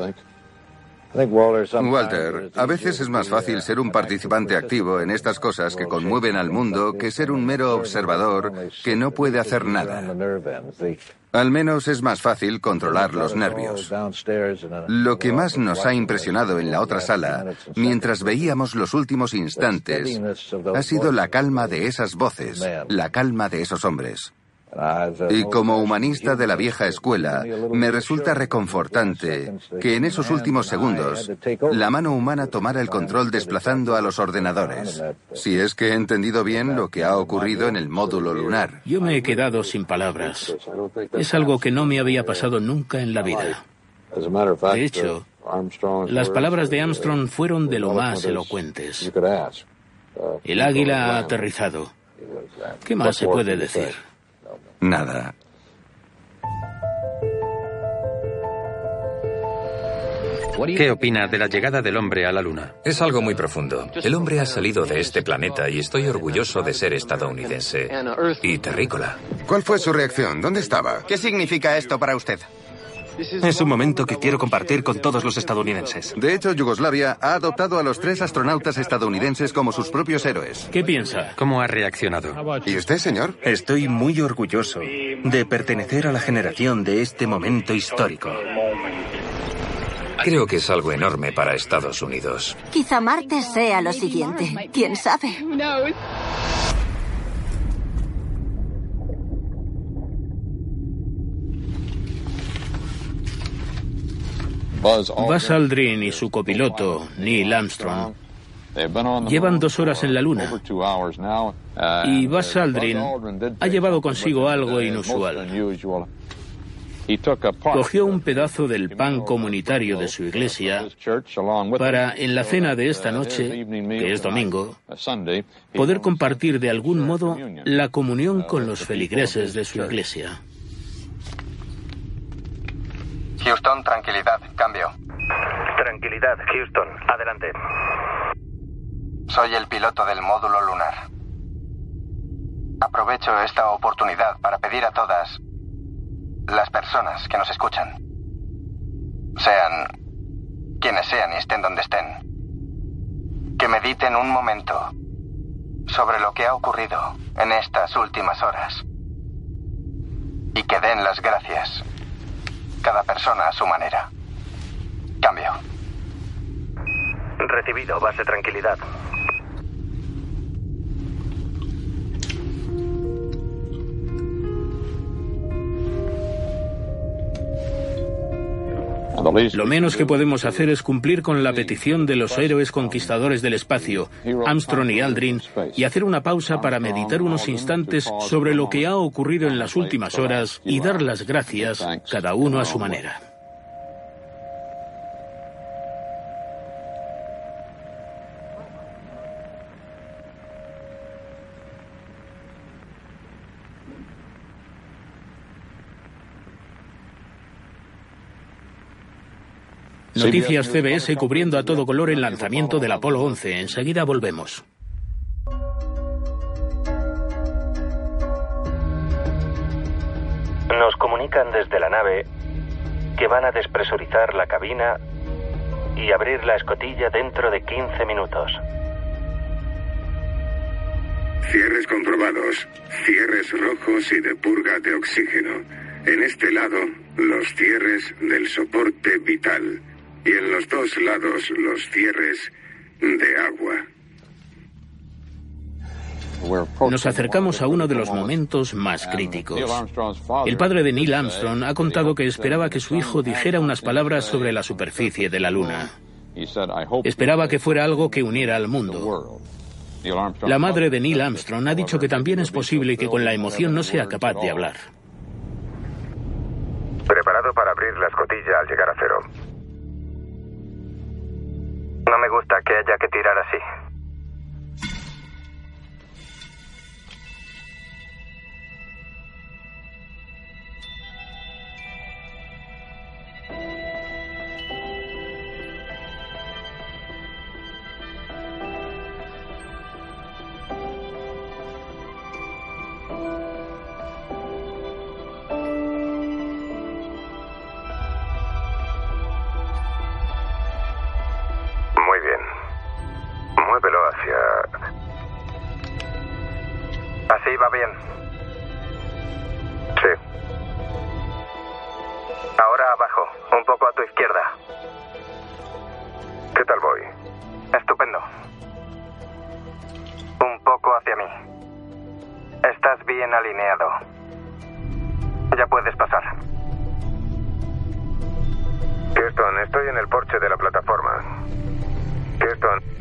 Walter, a veces es más fácil ser un participante activo en estas cosas que conmueven al mundo que ser un mero observador que no puede hacer nada. Al menos es más fácil controlar los nervios. Lo que más nos ha impresionado en la otra sala, mientras veíamos los últimos instantes, ha sido la calma de esas voces, la calma de esos hombres. Y como humanista de la vieja escuela, me resulta reconfortante que en esos últimos segundos la mano humana tomara el control desplazando a los ordenadores. Si es que he entendido bien lo que ha ocurrido en el módulo lunar. Yo me he quedado sin palabras. Es algo que no me había pasado nunca en la vida. De hecho, las palabras de Armstrong fueron de lo más elocuentes. El Águila ha aterrizado. ¿Qué más se puede decir? Nada. ¿Qué opina de la llegada del hombre a la Luna? Es algo muy profundo. El hombre ha salido de este planeta y estoy orgulloso de ser estadounidense y terrícola. ¿Cuál fue su reacción? ¿Dónde estaba? ¿Qué significa esto para usted? Es un momento que quiero compartir con todos los estadounidenses. De hecho, Yugoslavia ha adoptado a los 3 astronautas estadounidenses como sus propios héroes. ¿Qué piensa? ¿Cómo ha reaccionado? ¿Y usted, señor? Estoy muy orgulloso de pertenecer a la generación de este momento histórico. Creo que es algo enorme para Estados Unidos. Quizá Marte sea lo siguiente. ¿Quién sabe? Buzz Aldrin y su copiloto, Neil Armstrong, llevan 2 horas en la Luna. Y Buzz Aldrin ha llevado consigo algo inusual. Cogió un pedazo del pan comunitario de su iglesia para, en la cena de esta noche, que es domingo, poder compartir de algún modo la comunión con los feligreses de su iglesia. Houston, tranquilidad. Cambio. Tranquilidad, Houston. Adelante. Soy el piloto del módulo lunar. Aprovecho esta oportunidad para pedir a todas las personas que nos escuchan, sean quienes sean y estén donde estén, que mediten un momento sobre lo que ha ocurrido en estas últimas horas y que den las gracias, cada persona a su manera. Cambio. Recibido, base tranquilidad. Lo menos que podemos hacer es cumplir con la petición de los héroes conquistadores del espacio, Armstrong y Aldrin, y hacer una pausa para meditar unos instantes sobre lo que ha ocurrido en las últimas horas y dar las gracias, cada uno a su manera. Noticias CBS cubriendo a todo color el lanzamiento del Apolo 11. Enseguida volvemos. Nos comunican desde la nave que van a despresurizar la cabina y abrir la escotilla dentro de 15 minutos. Cierres comprobados. Cierres rojos y de purga de oxígeno. En este lado, los cierres del soporte vital. Y en los dos lados, los cierres de agua. Nos acercamos a uno de los momentos más críticos. El padre de Neil Armstrong ha contado que esperaba que su hijo dijera unas palabras sobre la superficie de la Luna. Esperaba que fuera algo que uniera al mundo. La madre de Neil Armstrong ha dicho que también es posible que con la emoción no sea capaz de hablar. Preparado para abrir la escotilla al llegar a cero. No me gusta que haya que tirar así. Así va bien. Sí. Ahora abajo, un poco a tu izquierda. ¿Qué tal voy? Estupendo. Un poco hacia mí. Estás bien alineado. Ya puedes pasar. Houston, estoy en el porche de la plataforma. Houston.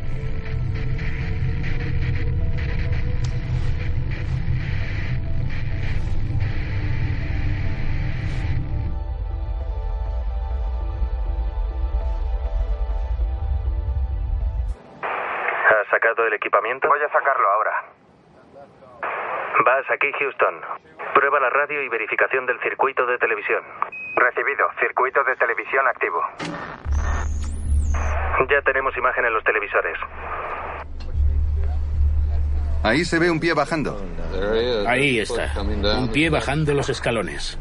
¿Has sacado el equipamiento? Voy a sacarlo ahora. Vas aquí, Houston. Prueba la radio y verificación del circuito de televisión. Recibido. Circuito de televisión activo. Ya tenemos imagen en los televisores. Ahí se ve un pie bajando. Ahí está. Un pie bajando los escalones.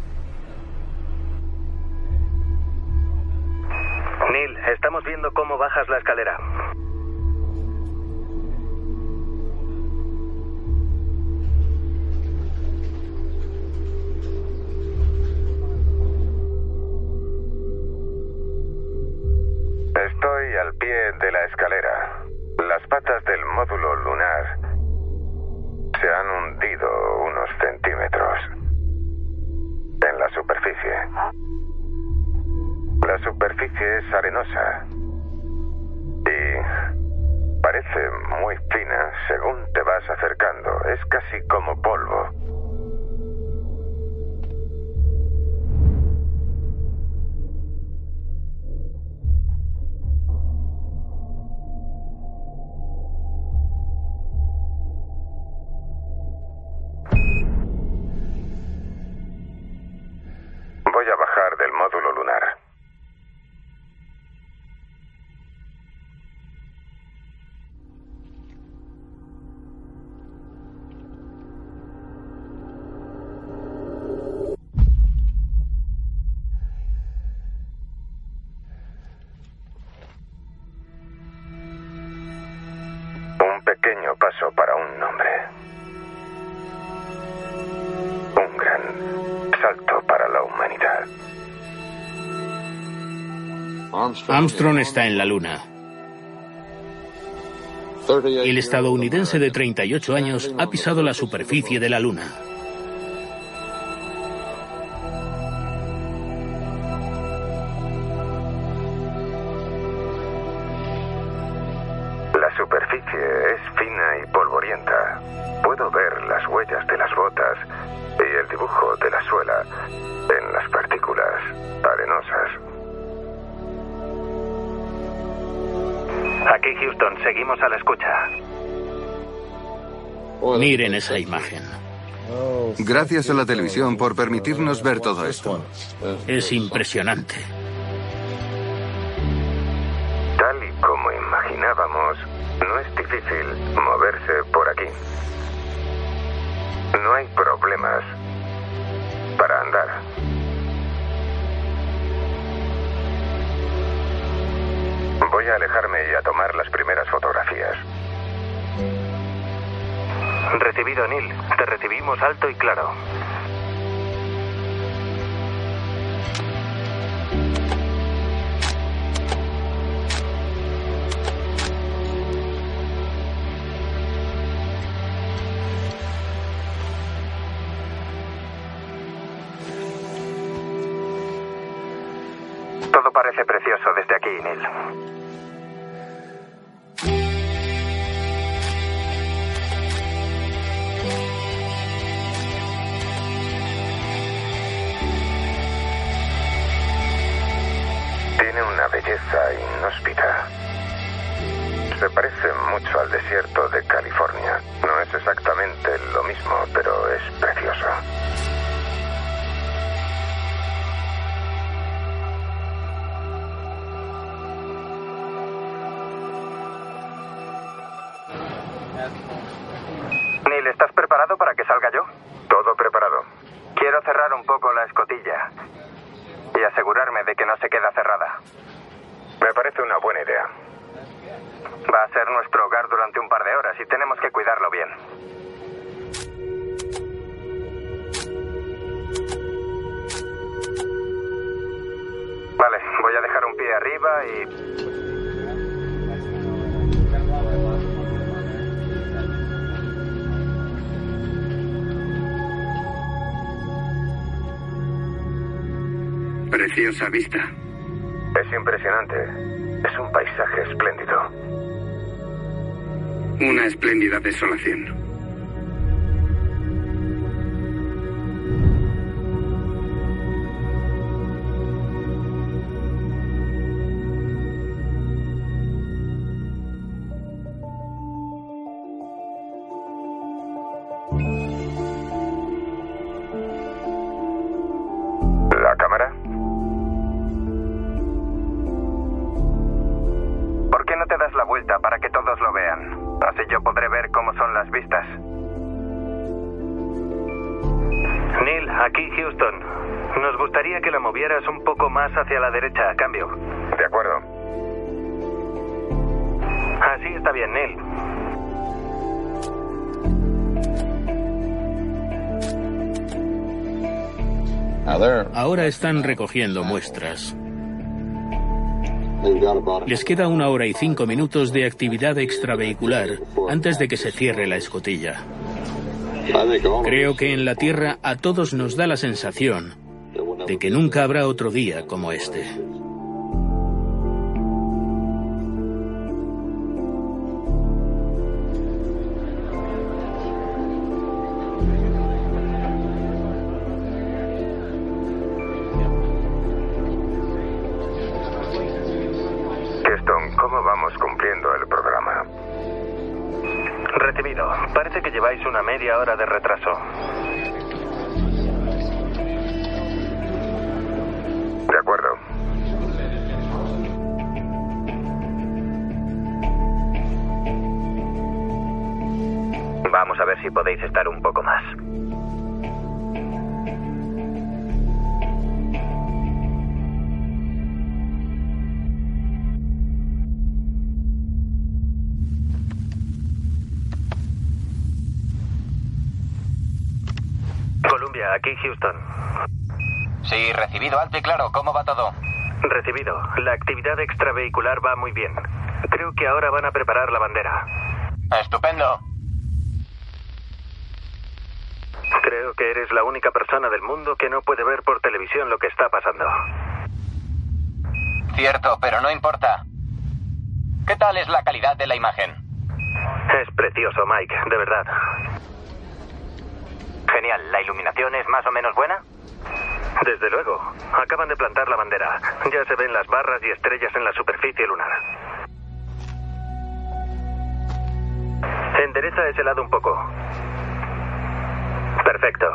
Neil, estamos viendo cómo bajas la escalera. Estoy al pie de la escalera. Las patas del módulo lunar se han hundido unos centímetros en la superficie. La superficie es arenosa y parece muy fina según te vas acercando. Es casi como polvo. Voy a bajar del módulo lunar. pequeño paso para un hombre. Un gran salto para la humanidad. Armstrong está en la Luna. El estadounidense de 38 años ha pisado la superficie de la Luna. La superficie es fina y polvorienta. Puedo ver las huellas de las botas y el dibujo de la suela en las partículas arenosas. Aquí Houston, seguimos a la escucha. Miren esa imagen. Gracias a la televisión por permitirnos ver todo esto. Es impresionante. Tal y como imaginábamos, no es difícil moverse por aquí. No hay problemas para andar. Voy a alejarme y a tomar las primeras fotografías. Recibido, Neil. Te recibimos alto y claro. Todo parece precioso desde aquí, Neil. Tiene una belleza inhóspita. Se parece mucho al desierto de California. No es exactamente lo mismo, pero es precioso. Neil, ¿estás preparado para que salga yo? Todo preparado. Quiero cerrar un poco la escotilla y asegurarme de que no se queda cerrada. Me parece una buena idea. Va a ser nuestro hogar durante un par de horas y tenemos que cuidarlo bien. Vale, voy a dejar un pie arriba y... Preciosa vista. Es impresionante. Es un paisaje espléndido. Una espléndida desolación. ¿La cámara? ¿Por qué no te das la vuelta para que todos lo vean? Así yo podré ver cómo son las vistas. Neil, aquí Houston. Nos gustaría que la movieras un poco más hacia la derecha, a cambio. De acuerdo. Así está bien, Neil. Ahora están recogiendo muestras. Les queda 1 hora y 5 minutos de actividad extravehicular antes de que se cierre la escotilla. Creo que en la Tierra a todos nos da la sensación de que nunca habrá otro día como este. ¿Cómo vamos cumpliendo el programa? Recibido. Parece que lleváis una media hora de retraso. De acuerdo. Vamos a ver si podéis estar un poco más. Policía, aquí Houston. Sí, recibido, alto y claro. ¿Cómo va todo? Recibido. La actividad extravehicular va muy bien. Creo que ahora van a preparar la bandera. Estupendo. Creo que eres la única persona del mundo que no puede ver por televisión lo que está pasando. Cierto, pero no importa. ¿Qué tal es la calidad de la imagen? Es precioso, Mike, de verdad. Genial. ¿La iluminación es más o menos buena? Desde luego. Acaban de plantar la bandera. Ya se ven las barras y estrellas en la superficie lunar. Endereza ese lado un poco. Perfecto.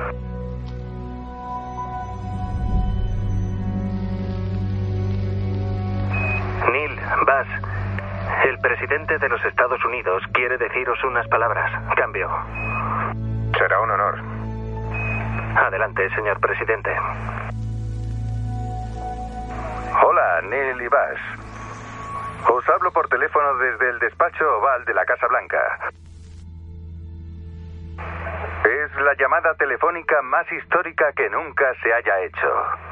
Neil, Buzz, el presidente de los Estados Unidos quiere deciros unas palabras. Cambio. Será un honor. Adelante, señor presidente. Hola, Neil y Buzz. Os hablo por teléfono desde el despacho oval de la Casa Blanca. Es la llamada telefónica más histórica que nunca se haya hecho.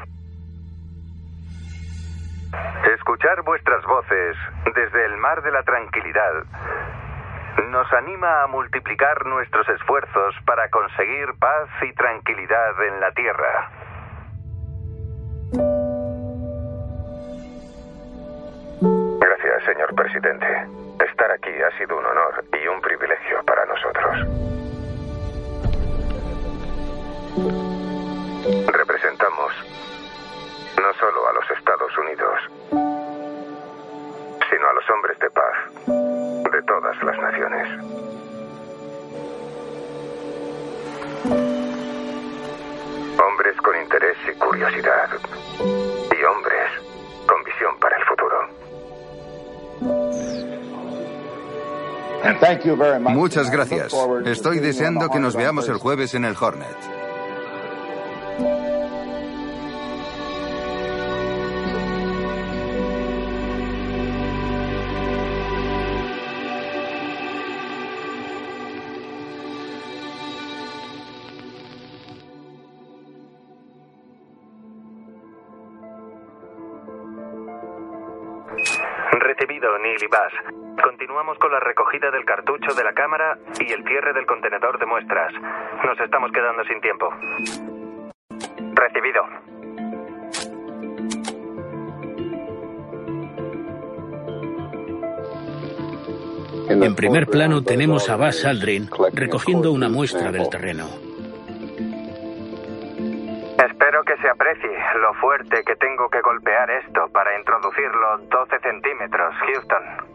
Escuchar vuestras voces desde el mar de la tranquilidad nos anima a multiplicar nuestros esfuerzos para conseguir paz y tranquilidad en la Tierra. Gracias, señor presidente. Estar aquí ha sido un honor y un privilegio para nosotros. Representamos no solo a los Estados Unidos, sino a los hombres de paz de todas las naciones. Hombres con interés y curiosidad, y hombres con visión para el futuro. Muchas gracias. Estoy deseando que nos veamos el jueves en el Hornet. Recibido, Neil y Buzz. Continuamos con la recogida del cartucho de la cámara y el cierre del contenedor de muestras. Nos estamos quedando sin tiempo. Recibido. En primer plano tenemos a Buzz Aldrin recogiendo una muestra del terreno. Espero que se aprecie lo fuerte que tengo que golpear esto para introducirlo 12 centímetros, Houston.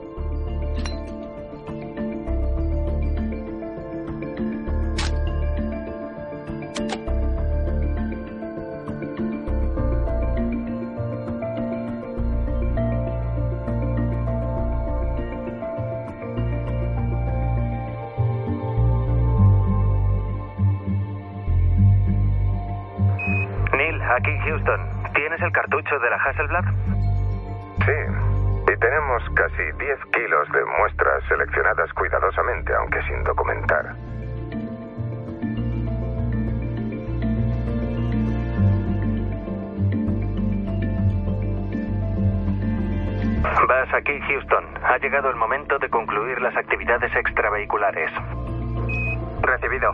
Aquí, Houston. ¿Tienes el cartucho de la Hasselblad? Sí, y tenemos casi 10 kilos de muestras seleccionadas cuidadosamente, aunque sin documentar. Vas aquí, Houston. Ha llegado el momento de concluir las actividades extravehiculares. Recibido.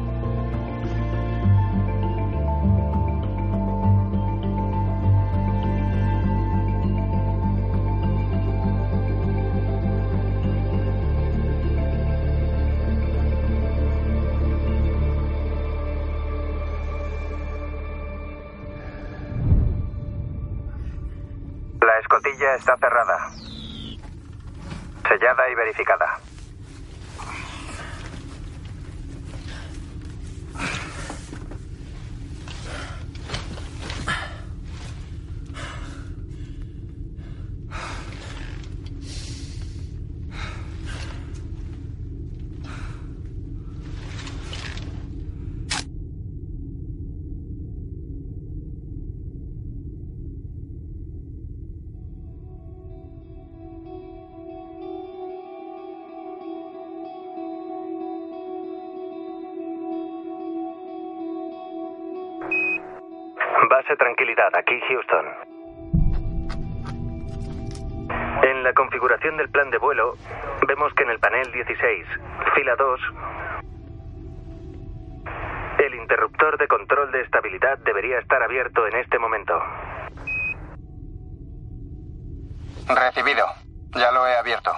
La escotilla está cerrada, sellada y verificada. Base Tranquilidad, aquí Houston. En la configuración del plan de vuelo, vemos que en el panel 16, fila 2, el interruptor de control de estabilidad debería estar abierto en este momento. Recibido. Ya lo he abierto.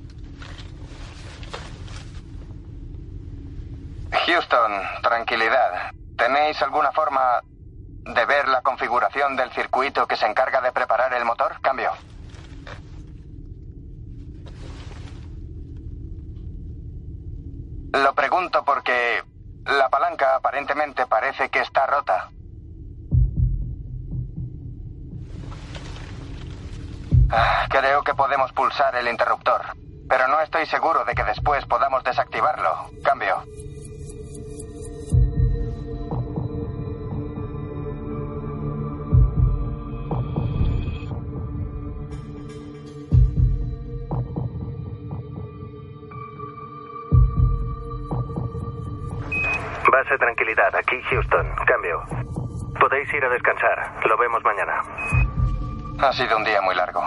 Houston, tranquilidad. ¿Tenéis alguna forma de ver la configuración del circuito que se encarga de preparar el motor? Cambio. Lo pregunto porque la palanca aparentemente parece que está rota. Creo que podemos pulsar el interruptor, pero no estoy seguro de que después podamos desactivarlo. Cambio. Base Tranquilidad, aquí Houston. Cambio. Podéis ir a descansar. Lo vemos mañana. Ha sido un día muy largo.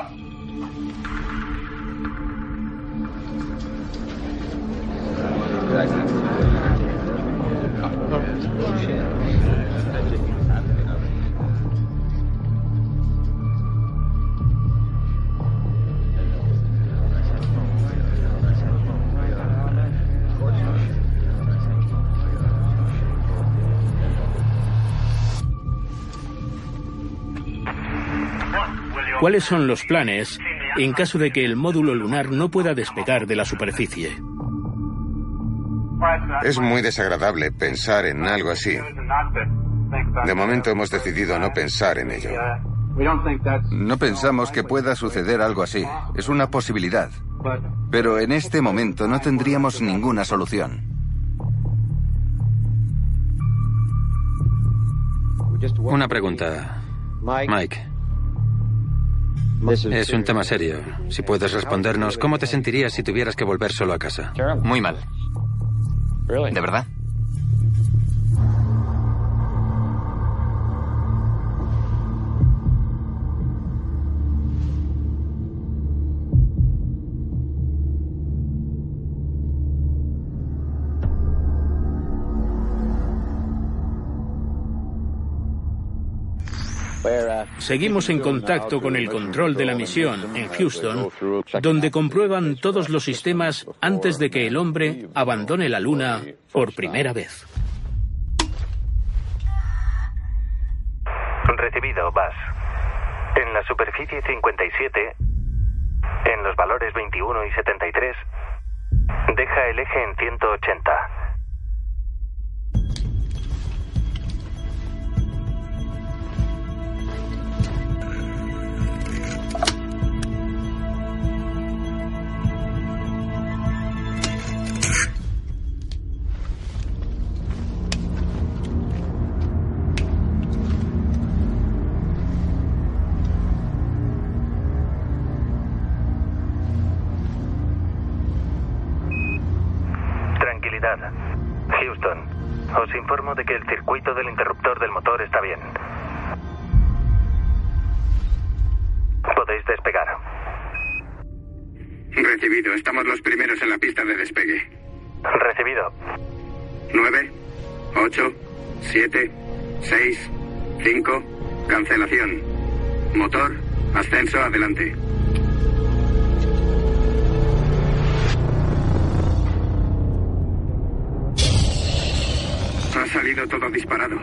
¿Cuáles son los planes en caso de que el módulo lunar no pueda despegar de la superficie? Es muy desagradable pensar en algo así. De momento hemos decidido no pensar en ello. No pensamos que pueda suceder algo así. Es una posibilidad. Pero en este momento no tendríamos ninguna solución. Una pregunta, Mike. Es un tema serio. Si puedes respondernos, ¿cómo te sentirías si tuvieras que volver solo a casa? Muy mal. ¿De verdad? Seguimos en contacto con el control de la misión en Houston, donde comprueban todos los sistemas antes de que el hombre abandone la Luna por primera vez. Recibido, Buzz. En la superficie 57, en los valores 21 y 73, deja el eje en 180. Houston, os informo de que el circuito del interruptor del motor está bien. Podéis despegar. Recibido. Estamos los primeros en la pista de despegue. Recibido. 9, 8, 7, 6, 5, cancelación. Motor, ascenso adelante. Ha salido todo disparado.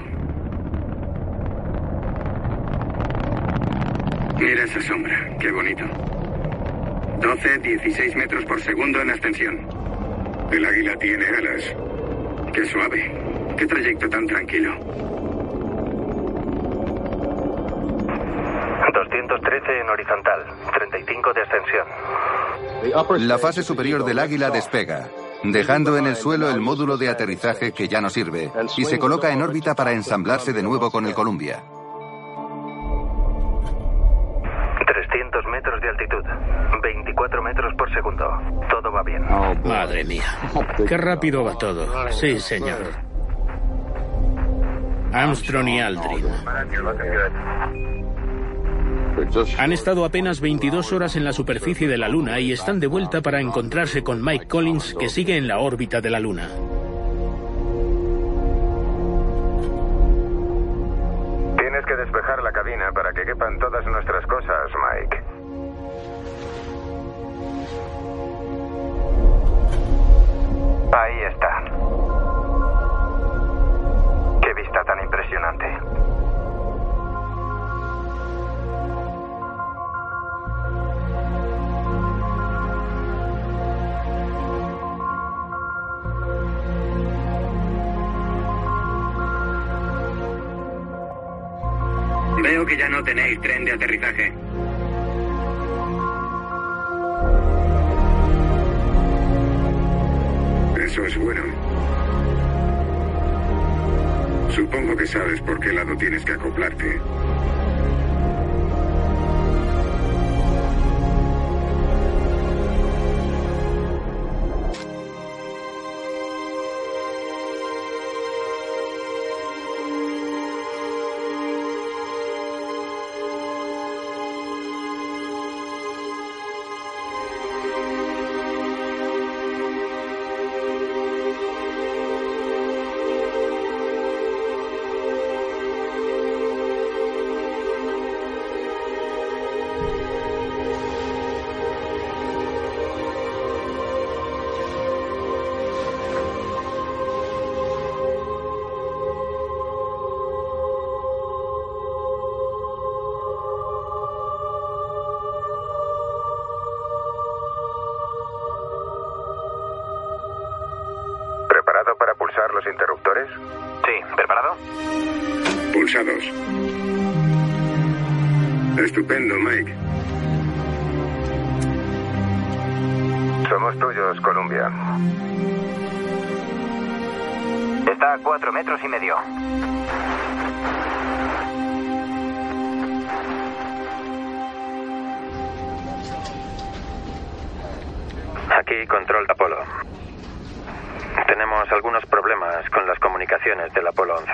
Mira esa sombra, qué bonito. 12, 16 metros por segundo en ascensión. El águila tiene alas. Qué suave, qué trayecto tan tranquilo. 213 en horizontal, 35 de ascensión. La fase superior del águila despega, dejando en el suelo el módulo de aterrizaje que ya no sirve, y se coloca en órbita para ensamblarse de nuevo con el Columbia. 300 metros de altitud, 24 metros por segundo. Todo va bien. Madre mía, qué rápido va todo. Sí, señor. Armstrong y Aldrin. Han estado apenas 22 horas en la superficie de la Luna y están de vuelta para encontrarse con Mike Collins, que sigue en la órbita de la Luna. Tienes que despejar la cabina para que quepan todas nuestras cosas, Mike. Ahí está. Qué vista tan impresionante. Veo que ya no tenéis tren de aterrizaje. Eso es bueno. Supongo que sabes por qué lado tienes que acoplarte. ¿Preparado para pulsar los interruptores? Sí, ¿preparado? Pulsados. Estupendo, Mike. Somos tuyos, Columbia. Está a 4,5 metros. Aquí, control de Apolo. Tenemos algunos problemas con las comunicaciones del Apolo 11.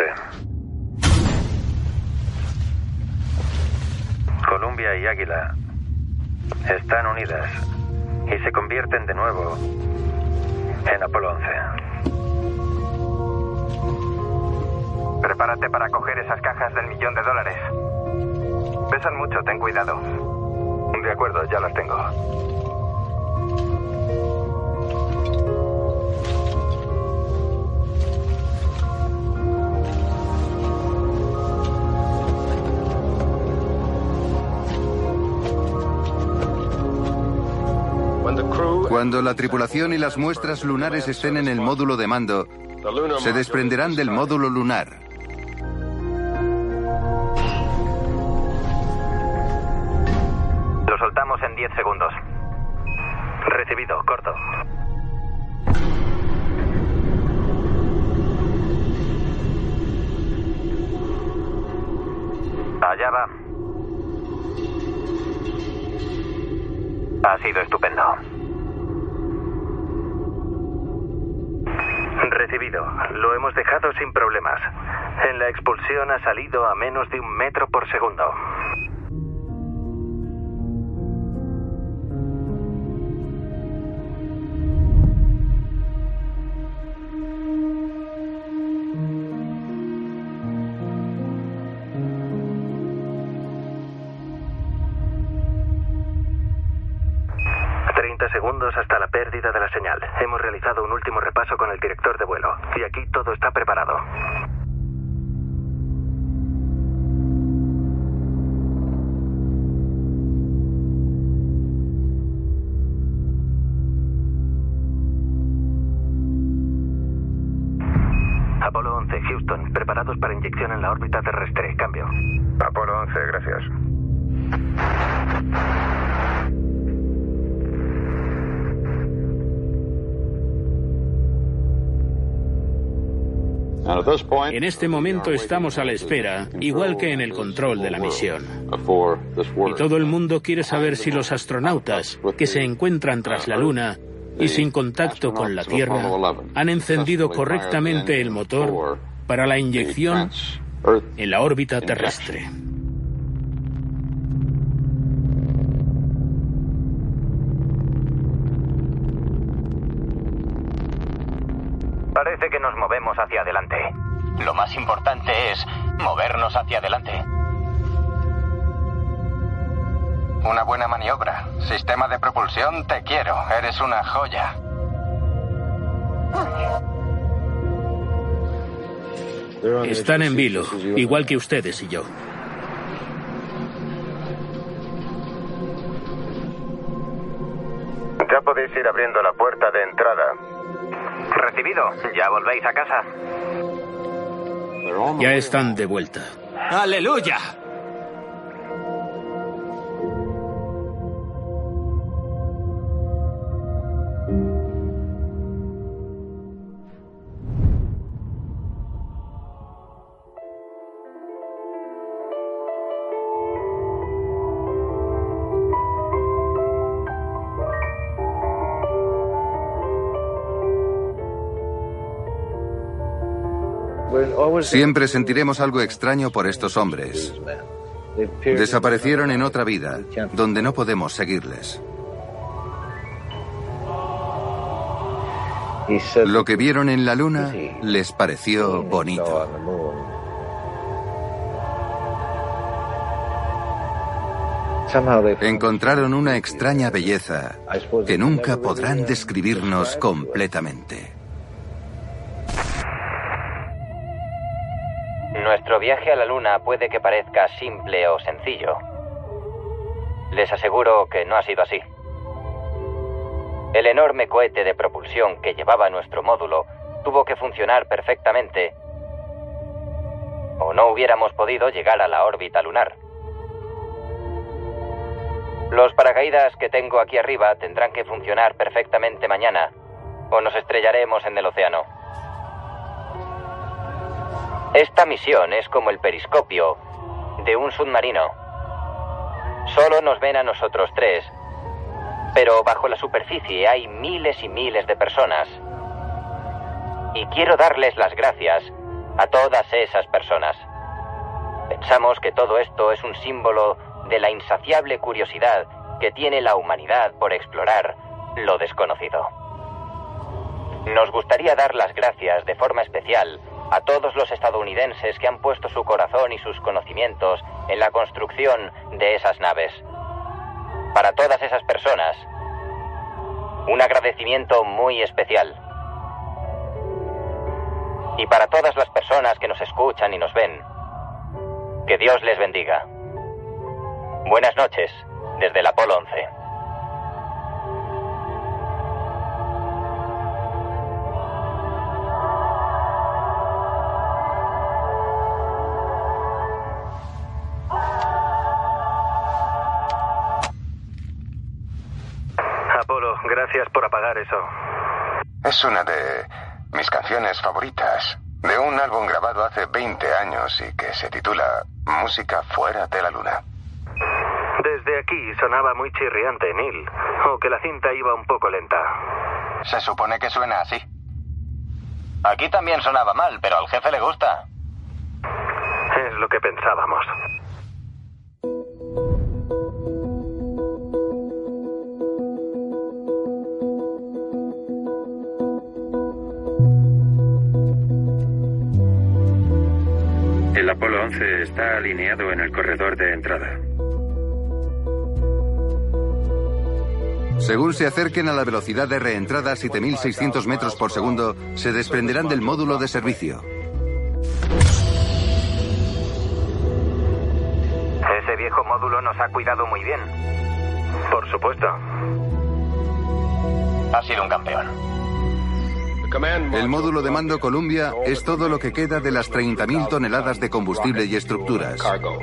Columbia y Águila están unidas y se convierten de nuevo en Apolo 11. Prepárate para coger esas cajas del $1.000.000. Pesan mucho, ten cuidado. De acuerdo, ya las tengo. Cuando la tripulación y las muestras lunares estén en el módulo de mando, se desprenderán del módulo lunar. Lo soltamos en 10 segundos. Recibido, corto. Allá va. Ha sido estupendo. Recibido. Lo hemos dejado sin problemas. En la expulsión ha salido a menos de 1 metro por segundo. Segundos hasta la pérdida de la señal. Hemos realizado un último repaso con el director de vuelo y aquí todo está preparado. Apolo 11, Houston, preparados para inyección en la órbita terrestre. Cambio. Apolo 11, gracias. En este momento estamos a la espera, igual que en el control de la misión. Y todo el mundo quiere saber si los astronautas que se encuentran tras la Luna y sin contacto con la Tierra han encendido correctamente el motor para la inyección en la órbita terrestre. Parece que nos movemos hacia adelante. Lo más importante es movernos hacia adelante. Una buena maniobra. Sistema de propulsión, te quiero. Eres una joya. Están en vilo, igual que ustedes y yo. Ya podéis ir abriendo la puerta de entrada. Recibido. ¿Ya volvéis a casa? Ya están de vuelta. ¡Aleluya! Siempre sentiremos algo extraño por estos hombres. Desaparecieron en otra vida, donde no podemos seguirles. Lo que vieron en la luna les pareció bonito. Encontraron una extraña belleza que nunca podrán describirnos completamente. Nuestro viaje a la Luna puede que parezca simple o sencillo. Les aseguro que no ha sido así. El enorme cohete de propulsión que llevaba nuestro módulo tuvo que funcionar perfectamente, o no hubiéramos podido llegar a la órbita lunar. Los paracaídas que tengo aquí arriba tendrán que funcionar perfectamente mañana, o nos estrellaremos en el océano. Esta misión es como el periscopio de un submarino. Solo nos ven a nosotros tres, pero bajo la superficie hay miles y miles de personas. Y quiero darles las gracias a todas esas personas. Pensamos que todo esto es un símbolo de la insaciable curiosidad que tiene la humanidad por explorar lo desconocido. Nos gustaría dar las gracias de forma especial a todos los estadounidenses que han puesto su corazón y sus conocimientos en la construcción de esas naves. Para todas esas personas, un agradecimiento muy especial. Y para todas las personas que nos escuchan y nos ven, que Dios les bendiga. Buenas noches, desde el Apolo 11. Apolo, gracias por apagar eso. Es una de mis canciones favoritas, de un álbum grabado hace 20 años y que se titula Música fuera de la luna. Desde aquí sonaba muy chirriante, Neil. O que la cinta iba un poco lenta. Se supone que suena así. Aquí también sonaba mal, pero al jefe le gusta. Es lo que pensábamos. El Apolo 11 está alineado en el corredor de entrada. Según se acerquen a la velocidad de reentrada 7.600 metros por segundo, se desprenderán del módulo de servicio. Ese viejo módulo nos ha cuidado muy bien. Por supuesto. Ha sido un campeón. El módulo de mando Columbia es todo lo que queda de las 30.000 toneladas de combustible y estructuras.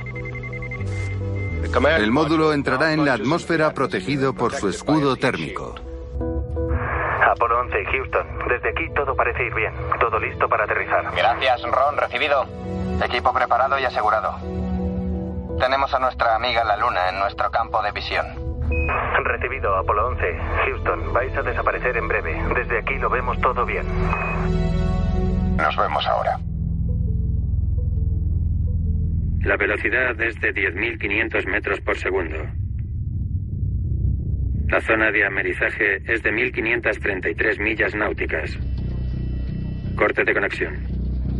El módulo entrará en la atmósfera protegido por su escudo térmico. Apolo 11, Houston. Desde aquí todo parece ir bien. Todo listo para aterrizar. Gracias, Ron. Recibido. Equipo preparado y asegurado. Tenemos a nuestra amiga la Luna en nuestro campo de visión. Recibido, Apolo 11. Houston, vais a desaparecer en breve. Desde aquí lo vemos todo bien. Nos vemos ahora. La velocidad es de 10.500 metros por segundo. La zona de amerizaje es de 1.533 millas náuticas. Corte de conexión.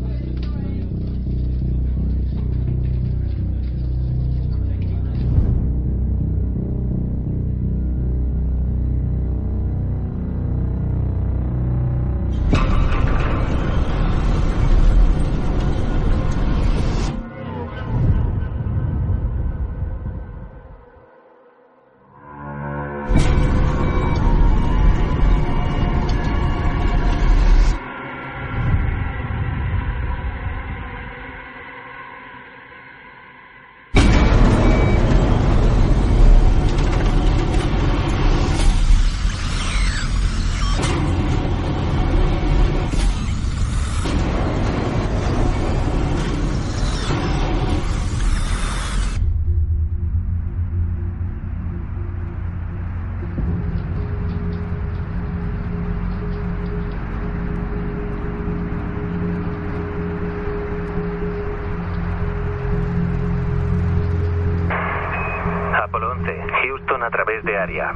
a través de área.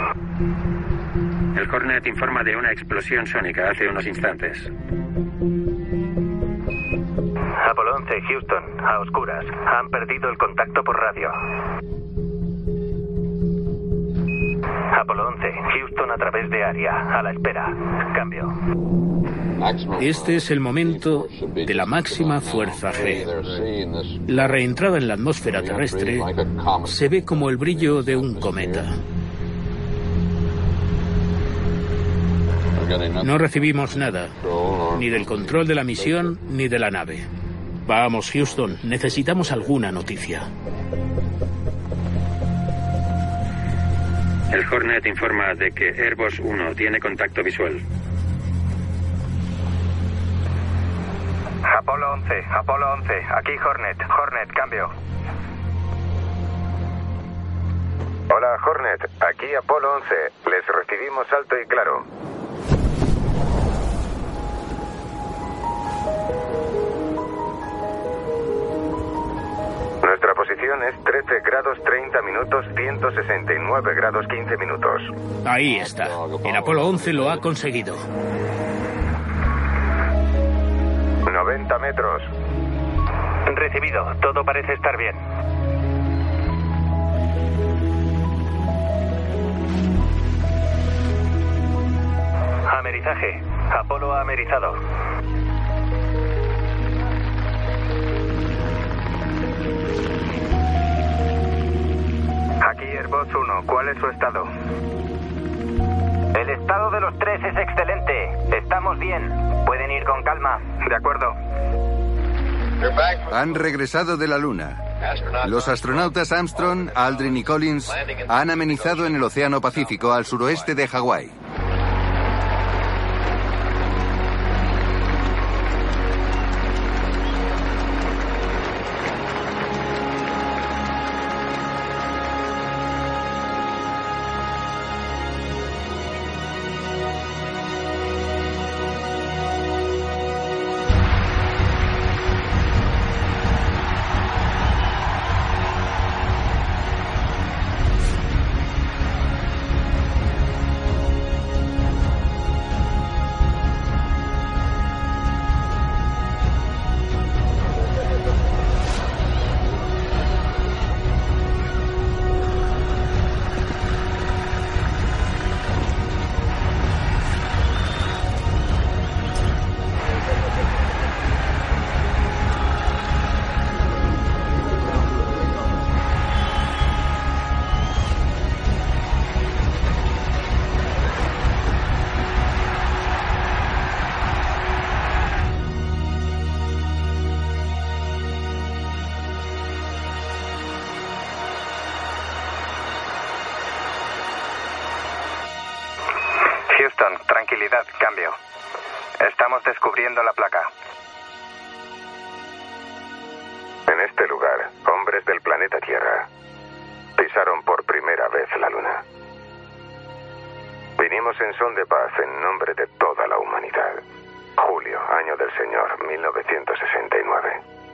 El Hornet informa de una explosión sónica hace unos instantes. Apolo 11, Houston, a oscuras. Han perdido el contacto por radio. Apolo 11, Houston a través de área. A la espera. Cambio. Este es el momento de la máxima fuerza G. La reentrada en la atmósfera terrestre se ve como el brillo de un cometa. No recibimos nada, ni del control de la misión, ni de la nave. Vamos, Houston, necesitamos alguna noticia. El Hornet informa de que Airbus 1 tiene contacto visual. Apolo 11, aquí Hornet. Hornet, cambio. Hola, Hornet, aquí Apolo 11. Les recibimos alto y claro. Nuestra posición es 13 grados 30 minutos, 169 grados 15 minutos. Ahí está. El Apolo 11 lo ha conseguido. 90 metros. Recibido. Todo parece estar bien. Amerizaje. Apolo ha amerizado. Aquí Airbus 1. ¿Cuál es su estado? El estado de los tres es excelente. Estamos bien. Pueden ir con calma. De acuerdo. Han regresado de la Luna. Los astronautas Armstrong, Aldrin y Collins han amenizado en el Océano Pacífico al suroeste de Hawái. Tranquilidad, cambio. Estamos descubriendo la placa. En este lugar, hombres del planeta Tierra pisaron por primera vez la Luna. Vinimos en son de paz en nombre de toda la humanidad. Julio, año del Señor, 1969.